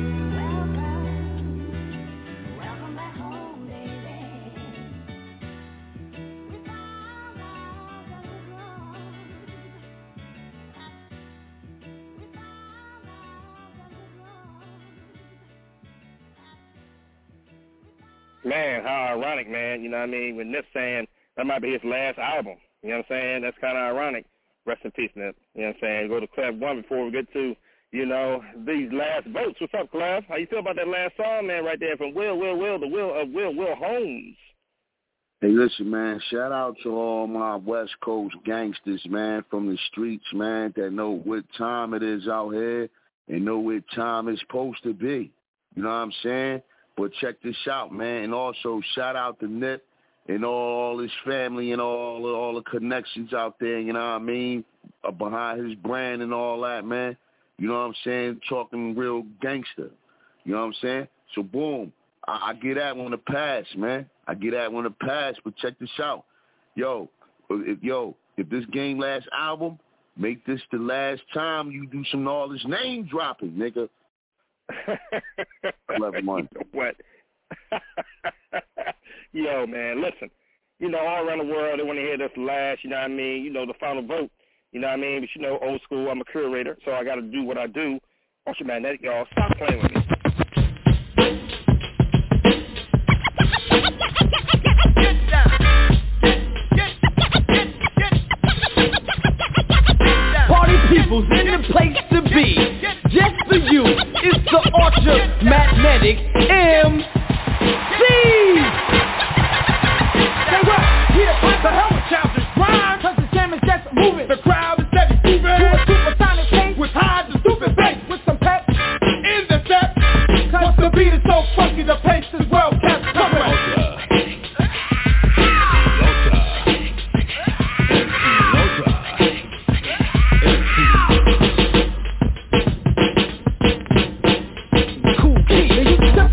Man, how ironic, man. You know what I mean? When Nip saying that might be his last album. You know what I'm saying? That's kind of ironic. Rest in peace, Nip. You know what I'm saying? Go to Clef one before we get to, you know, these last votes. What's up, Clef? How you feel about that last song, man, right there from Will, Will, Will, the Will of Will, Will Holmes? Hey, listen, man, shout out to all my West Coast gangsters, man, from the streets, man, that know what time it is out here and know what time it's supposed to be. You know what I'm saying? But check this out, man, and also shout out to Nip and all his family and all all the connections out there, you know what I mean, uh, behind his brand and all that, man. You know what I'm saying? Talking real gangster. You know what I'm saying? So, boom, I, I get that one to pass, man. I get that one to pass, but check this out. Yo, if, yo, if this Game Last album, make this the last time you do some all this name dropping, nigga. Clever money. You know what? Yo, man, listen. You know, all around the world, they want to hear this last, you know what I mean? You know, the final vote. You know what I mean? But, you know, old school, I'm a curator, so I got to do what I do. Ultramagnetic, y'all, stop playing with me. Party people's in the place to be. Just for you, it's the Ultramagnetic M C. Say what? Here, what the hell with childish rhyme? Cause the jam is just moving. The crowd is steady moving. To a supersonic pace with highs and stupid bass. With some pep in the step. Cause the beat is so funky, the pace is well kept. Come on. Cool kid.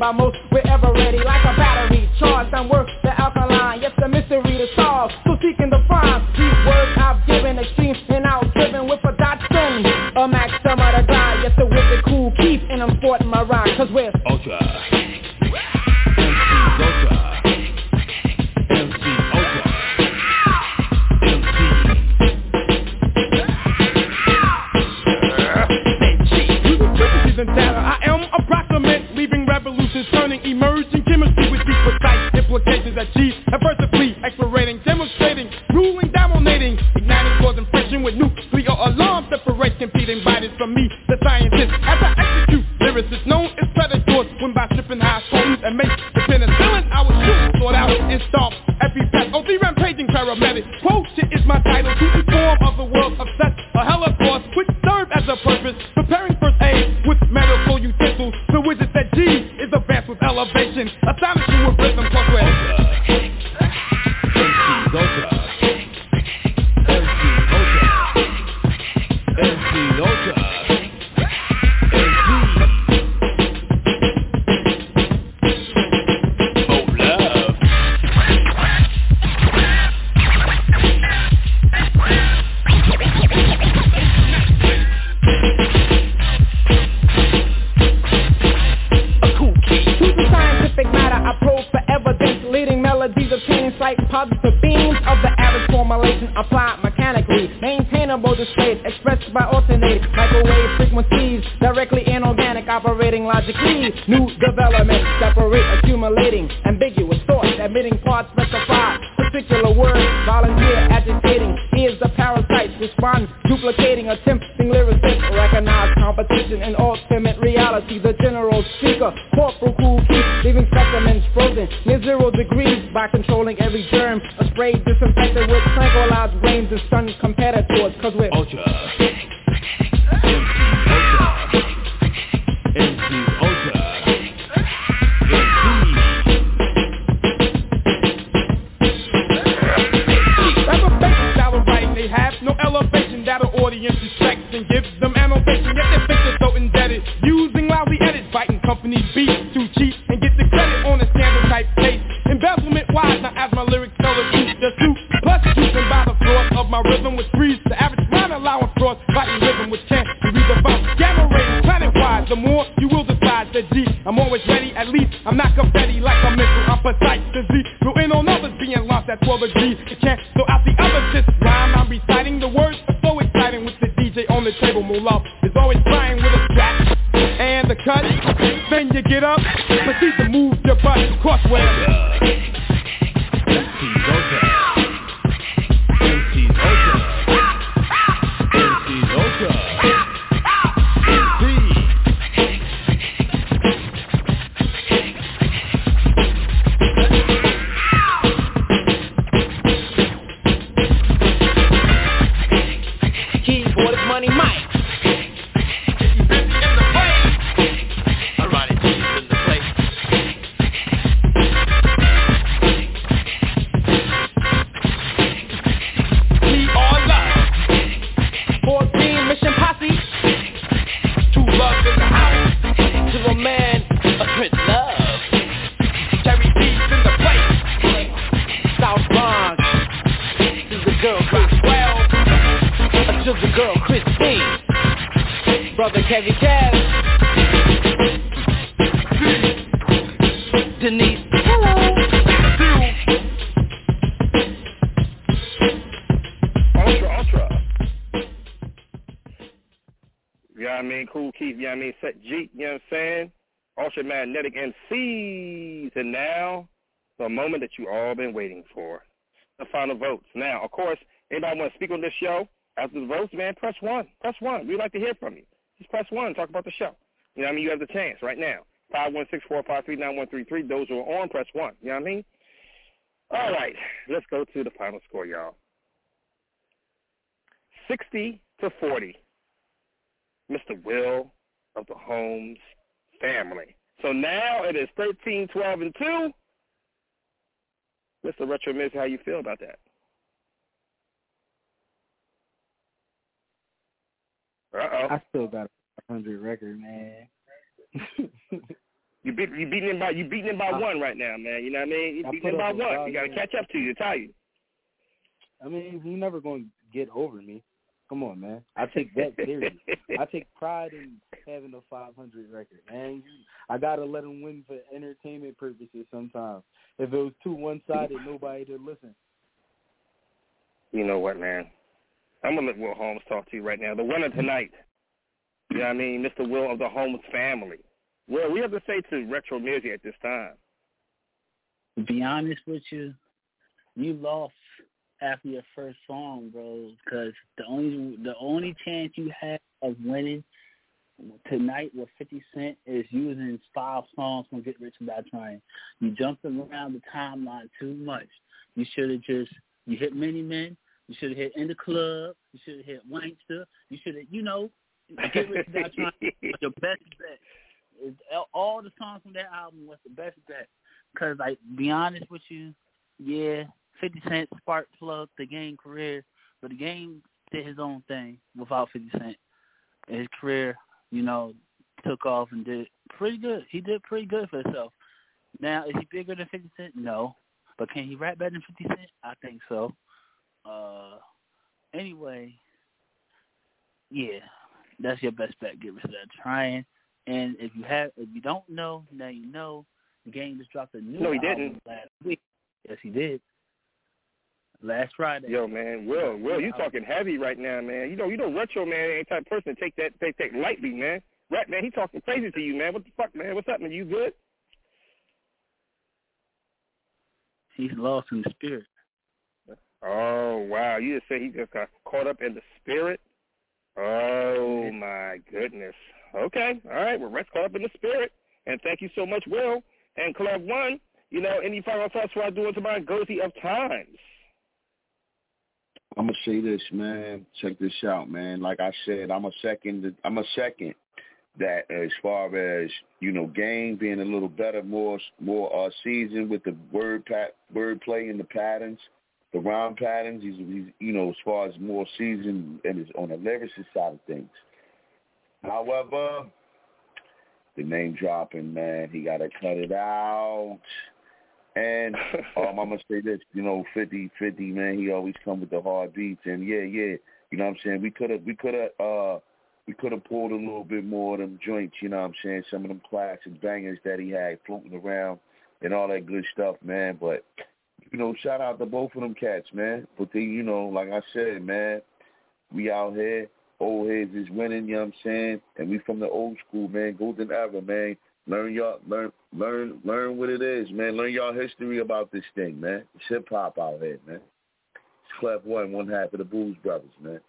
while most we're ever ready like a battery charged. I'm worth the alkaline, yes, the mystery to solve. So seeking to find these words I've given, extreme and out-driven with a dot spin. A maxima to die, yes, the wicked cool keep, and I'm sporting my rhyme, cause we're Ultra. M C Ultra. M C Ultra. M C. Frequencies and data. I am approximate, leaving revolutions, turning emerging chemistry with deep precise implications that achieve adversity, explorating, demonstrating, ruling, dominating, igniting, causing friction with nuclear alarms, separate competing bodies from me, the scientist. As I execute lyricists known as predators, when by stripping high potent and make the penicillin, I will shoot, sort out, and stomp every pest. Oh, the rampaging paramedic. Quotient is my title to inform of the world of such a hella force, which serve as a purpose, preparing first aid with medical utensils. The widget that G is advanced with elevation, astonishing with rhythm plus with M C Ultra. M C Ultra. M C Ultra. positive beams of the average formulation applied mechanically, maintainable displays expressed by alternating microwave frequencies, directly inorganic, operating logically, new development, separate, accumulating, ambiguous thoughts, admitting parts specified, particular words, volunteer, agitating, is the parasite, respond, duplicating, attempting lyricists, recognize competition and ultimate reality, the general speaker, corporal cool keep, leaving specimens frozen near zero degrees by controlling every germ, a spray disinfected with tranquilized brains and stunned competitors, cause we're Ultra. M C Ultra. M C Ultra. They have no elevation that an audience respects and gives them annotation, yet they think they're so indebted, using loudly edits, biting companies' beats to cheat and get the credit on a scandal type case. Embezzlement wise, now as my lyrics tell the truth, the truth plus juicing by the force of my rhythm with freeze, the average mind allowing cross, fighting rhythm with chance to be defined. Gamma rays planet wide, the more you will decide the G. I'm always ready, at least I'm not confetti like a missile, I'm precise to Z. Go in on others being lost at twelve degrees, it can't throw out the other shit. Rhyme, I'm reciting the words, so exciting with the D J on the table. Mullah is always trying with a strap and the cut. Then you get up, proceed to move your butt crossway. M C Ultra. M C Ultra. M C Ultra. Kevin Cash, Denise, hello. Ultra, ultra. You know what I mean? Cool Keith, you know what I mean? Set G, you know what I'm saying? Ultra Magnetic M Cs. And now, the moment that you all been waiting for. The final votes. Now, of course, anybody want to speak on this show? After the votes, man, press one. Press one. We'd like to hear from you. Just press one and talk about the show. You know what I mean? You have the chance right now. five one six, four five three, nine one three three. Those who are on, press one. You know what I mean? All right. Let's go to the final score, y'all. sixty to forty. Mister Will of the Holmes family. So now it is thirteen, twelve, and two. Mister Retro Miz, how you feel about that? Uh-oh. I still got a hundred record, man. You beat you beating him by you beating him by I, one right now, man. You know what I mean? You I beating him by one. Value. You got to catch up to you. Tell you. I mean, he's never going to get over me. Come on, man. I take that serious. I take pride in having a five hundred record, man. I gotta let him win for entertainment purposes sometimes. If it was too one-sided, nobody would listen. You know what, man? I'm gonna let Will Holmes talk to you right now. The winner tonight. You know what I mean, Mister Will of the Holmes family. Well, we have to say to Retro Music at this time. To be honest with you, you lost after your first song, bro, because the only the only chance you had of winning tonight with fifty Cent is using five songs from Get Rich Without Trying. You jumped around the timeline too much. You should have just, you hit Many Men, you should have hit In the Club, you should have hit Wankster, you should have, you know, Get Rich Without Trying was your best bet. It's, all the songs from that album was the best bet. Because, like, be honest with you, yeah, fifty Cent spark plugged the Game career, but the Game did his own thing without fifty Cent. His career, you know, took off and did pretty good. He did pretty good for himself. Now, is he bigger than fifty Cent? No. But can he rap better than fifty Cent? I think so. Uh, anyway, yeah, that's your best bet. Get rid of that trying. And if you have, if you don't know, now you know. The Game just dropped a new no, he album didn't. last week. Yes, he did. Last Friday. Yo, man, Will, Will, you talking heavy right now, man. You know, you know, Retro man ain't type of person to take that, take take lightly, man. Right, man, he talking crazy to you, man. What the fuck, man? What's up, man? You good? He's lost in the spirit. Oh wow, you just say he just got caught up in the spirit. Oh my goodness. Okay, all right. Well, Rett's caught up in the spirit, and thank you so much, Will. And Club One, you know, any final thoughts before I do into my Goatee of Times? I'm gonna say this, man. Check this out, man. Like I said, I'm a second. I'm a second that as far as you know, Game being a little better, more more uh, seasoned with the word pat, word play and the patterns, the rhyme patterns. He's, he's you know, as far as more seasoned and is on the lyricist side of things. However, the name dropping, man, he got to cut it out. And um, I'm going to say this, you know, fifty, fifty, man, he always come with the hard beats. And, yeah, yeah, you know what I'm saying? We could have we could have, uh, we could have pulled a little bit more of them joints, you know what I'm saying? Some of them classic bangers that he had floating around and all that good stuff, man. But, you know, shout out to both of them cats, man. But, they, you know, like I said, man, we out here. Old heads is winning, you know what I'm saying? And we from the old school, man, golden era, man. Learn y'all, learn, learn, learn what it is, man. Learn y'all history about this thing, man. It's hip hop out here, man. It's Clef One, one half of the Blues Brothers, man.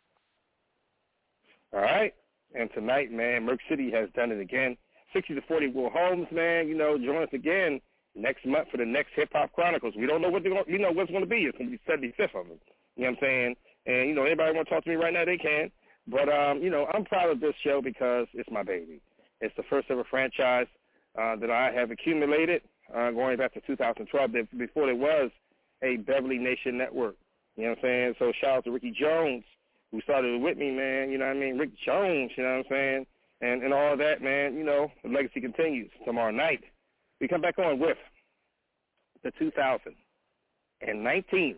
All right, and tonight, man, Merc City has done it again. Sixty to forty, Will Holmes, man. You know, join us again next month for the next Hip Hop Chronicles. We don't know what they're going, you know, what's going to be. It's going to be seventy-fifth of them. You know what I'm saying? And you know, anybody want to talk to me right now, they can. But um, you know, I'm proud of this show because it's my baby. It's the first ever franchise Uh, that I have accumulated uh, going back to two thousand twelve, before there was a Beverly Nation network. You know what I'm saying? So shout out to Ricky Jones, who started it with me, man. You know what I mean? Rick Jones, you know what I'm saying? And and all that, man, you know, the legacy continues. Tomorrow night, we come back on with the two thousand nineteen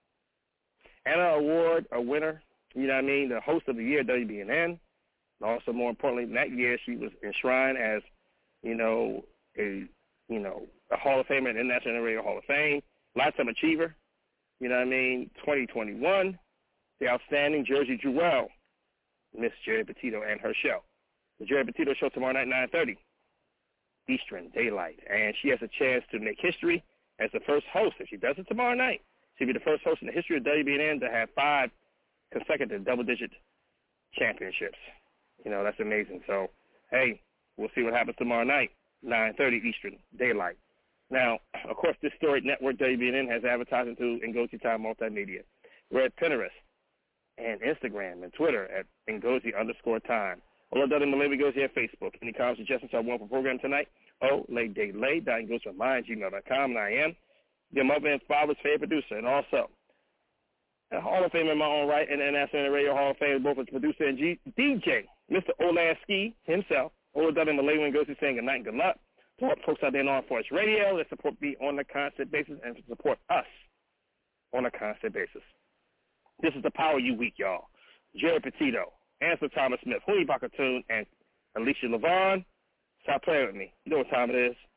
Anna Award a winner, you know what I mean, the host of the year, W B N N. And also, more importantly, that year she was enshrined as you know, a you know, a Hall of Famer in the International Radio Hall of Fame, Lifetime Achiever, you know what I mean, twenty twenty-one, the outstanding Jersey Jewel, Miss Jerry Petito and her show. The Jerry Petito Show tomorrow night, nine thirty, Eastern Daylight. And she has a chance to make history as the first host. If she does it tomorrow night, she'll be the first host in the history of W B N N to have five consecutive double-digit championships. You know, that's amazing. So, hey, we'll see what happens tomorrow night, nine thirty Eastern Daylight. Now, of course, this storied network, W B N N, has advertising too in Ngozi Time Multimedia. We're at Pinterest and Instagram and Twitter at Ngozi underscore time. All of that in Malay Ngozi at Facebook. Any comments, suggestions I want for program tonight? Oh, lay day lay. That goes from mine, gmail dot com, and I am your mother and father's favorite producer, and also a Hall of Fame in my own right, and International Radio Hall of Fame, both as producer and G- D J, Mister Olaski himself. All done in Malay Ngozi saying good night and good luck. support folks out there in Armed Force Radio that support me on a constant basis and support us on a constant basis. This is the Power U Week, y'all. Jerry Petito, Ansel Thomas Smith, Huey Bakatoon, and Alicia Lavon. Stop playing with me. You know what time it is.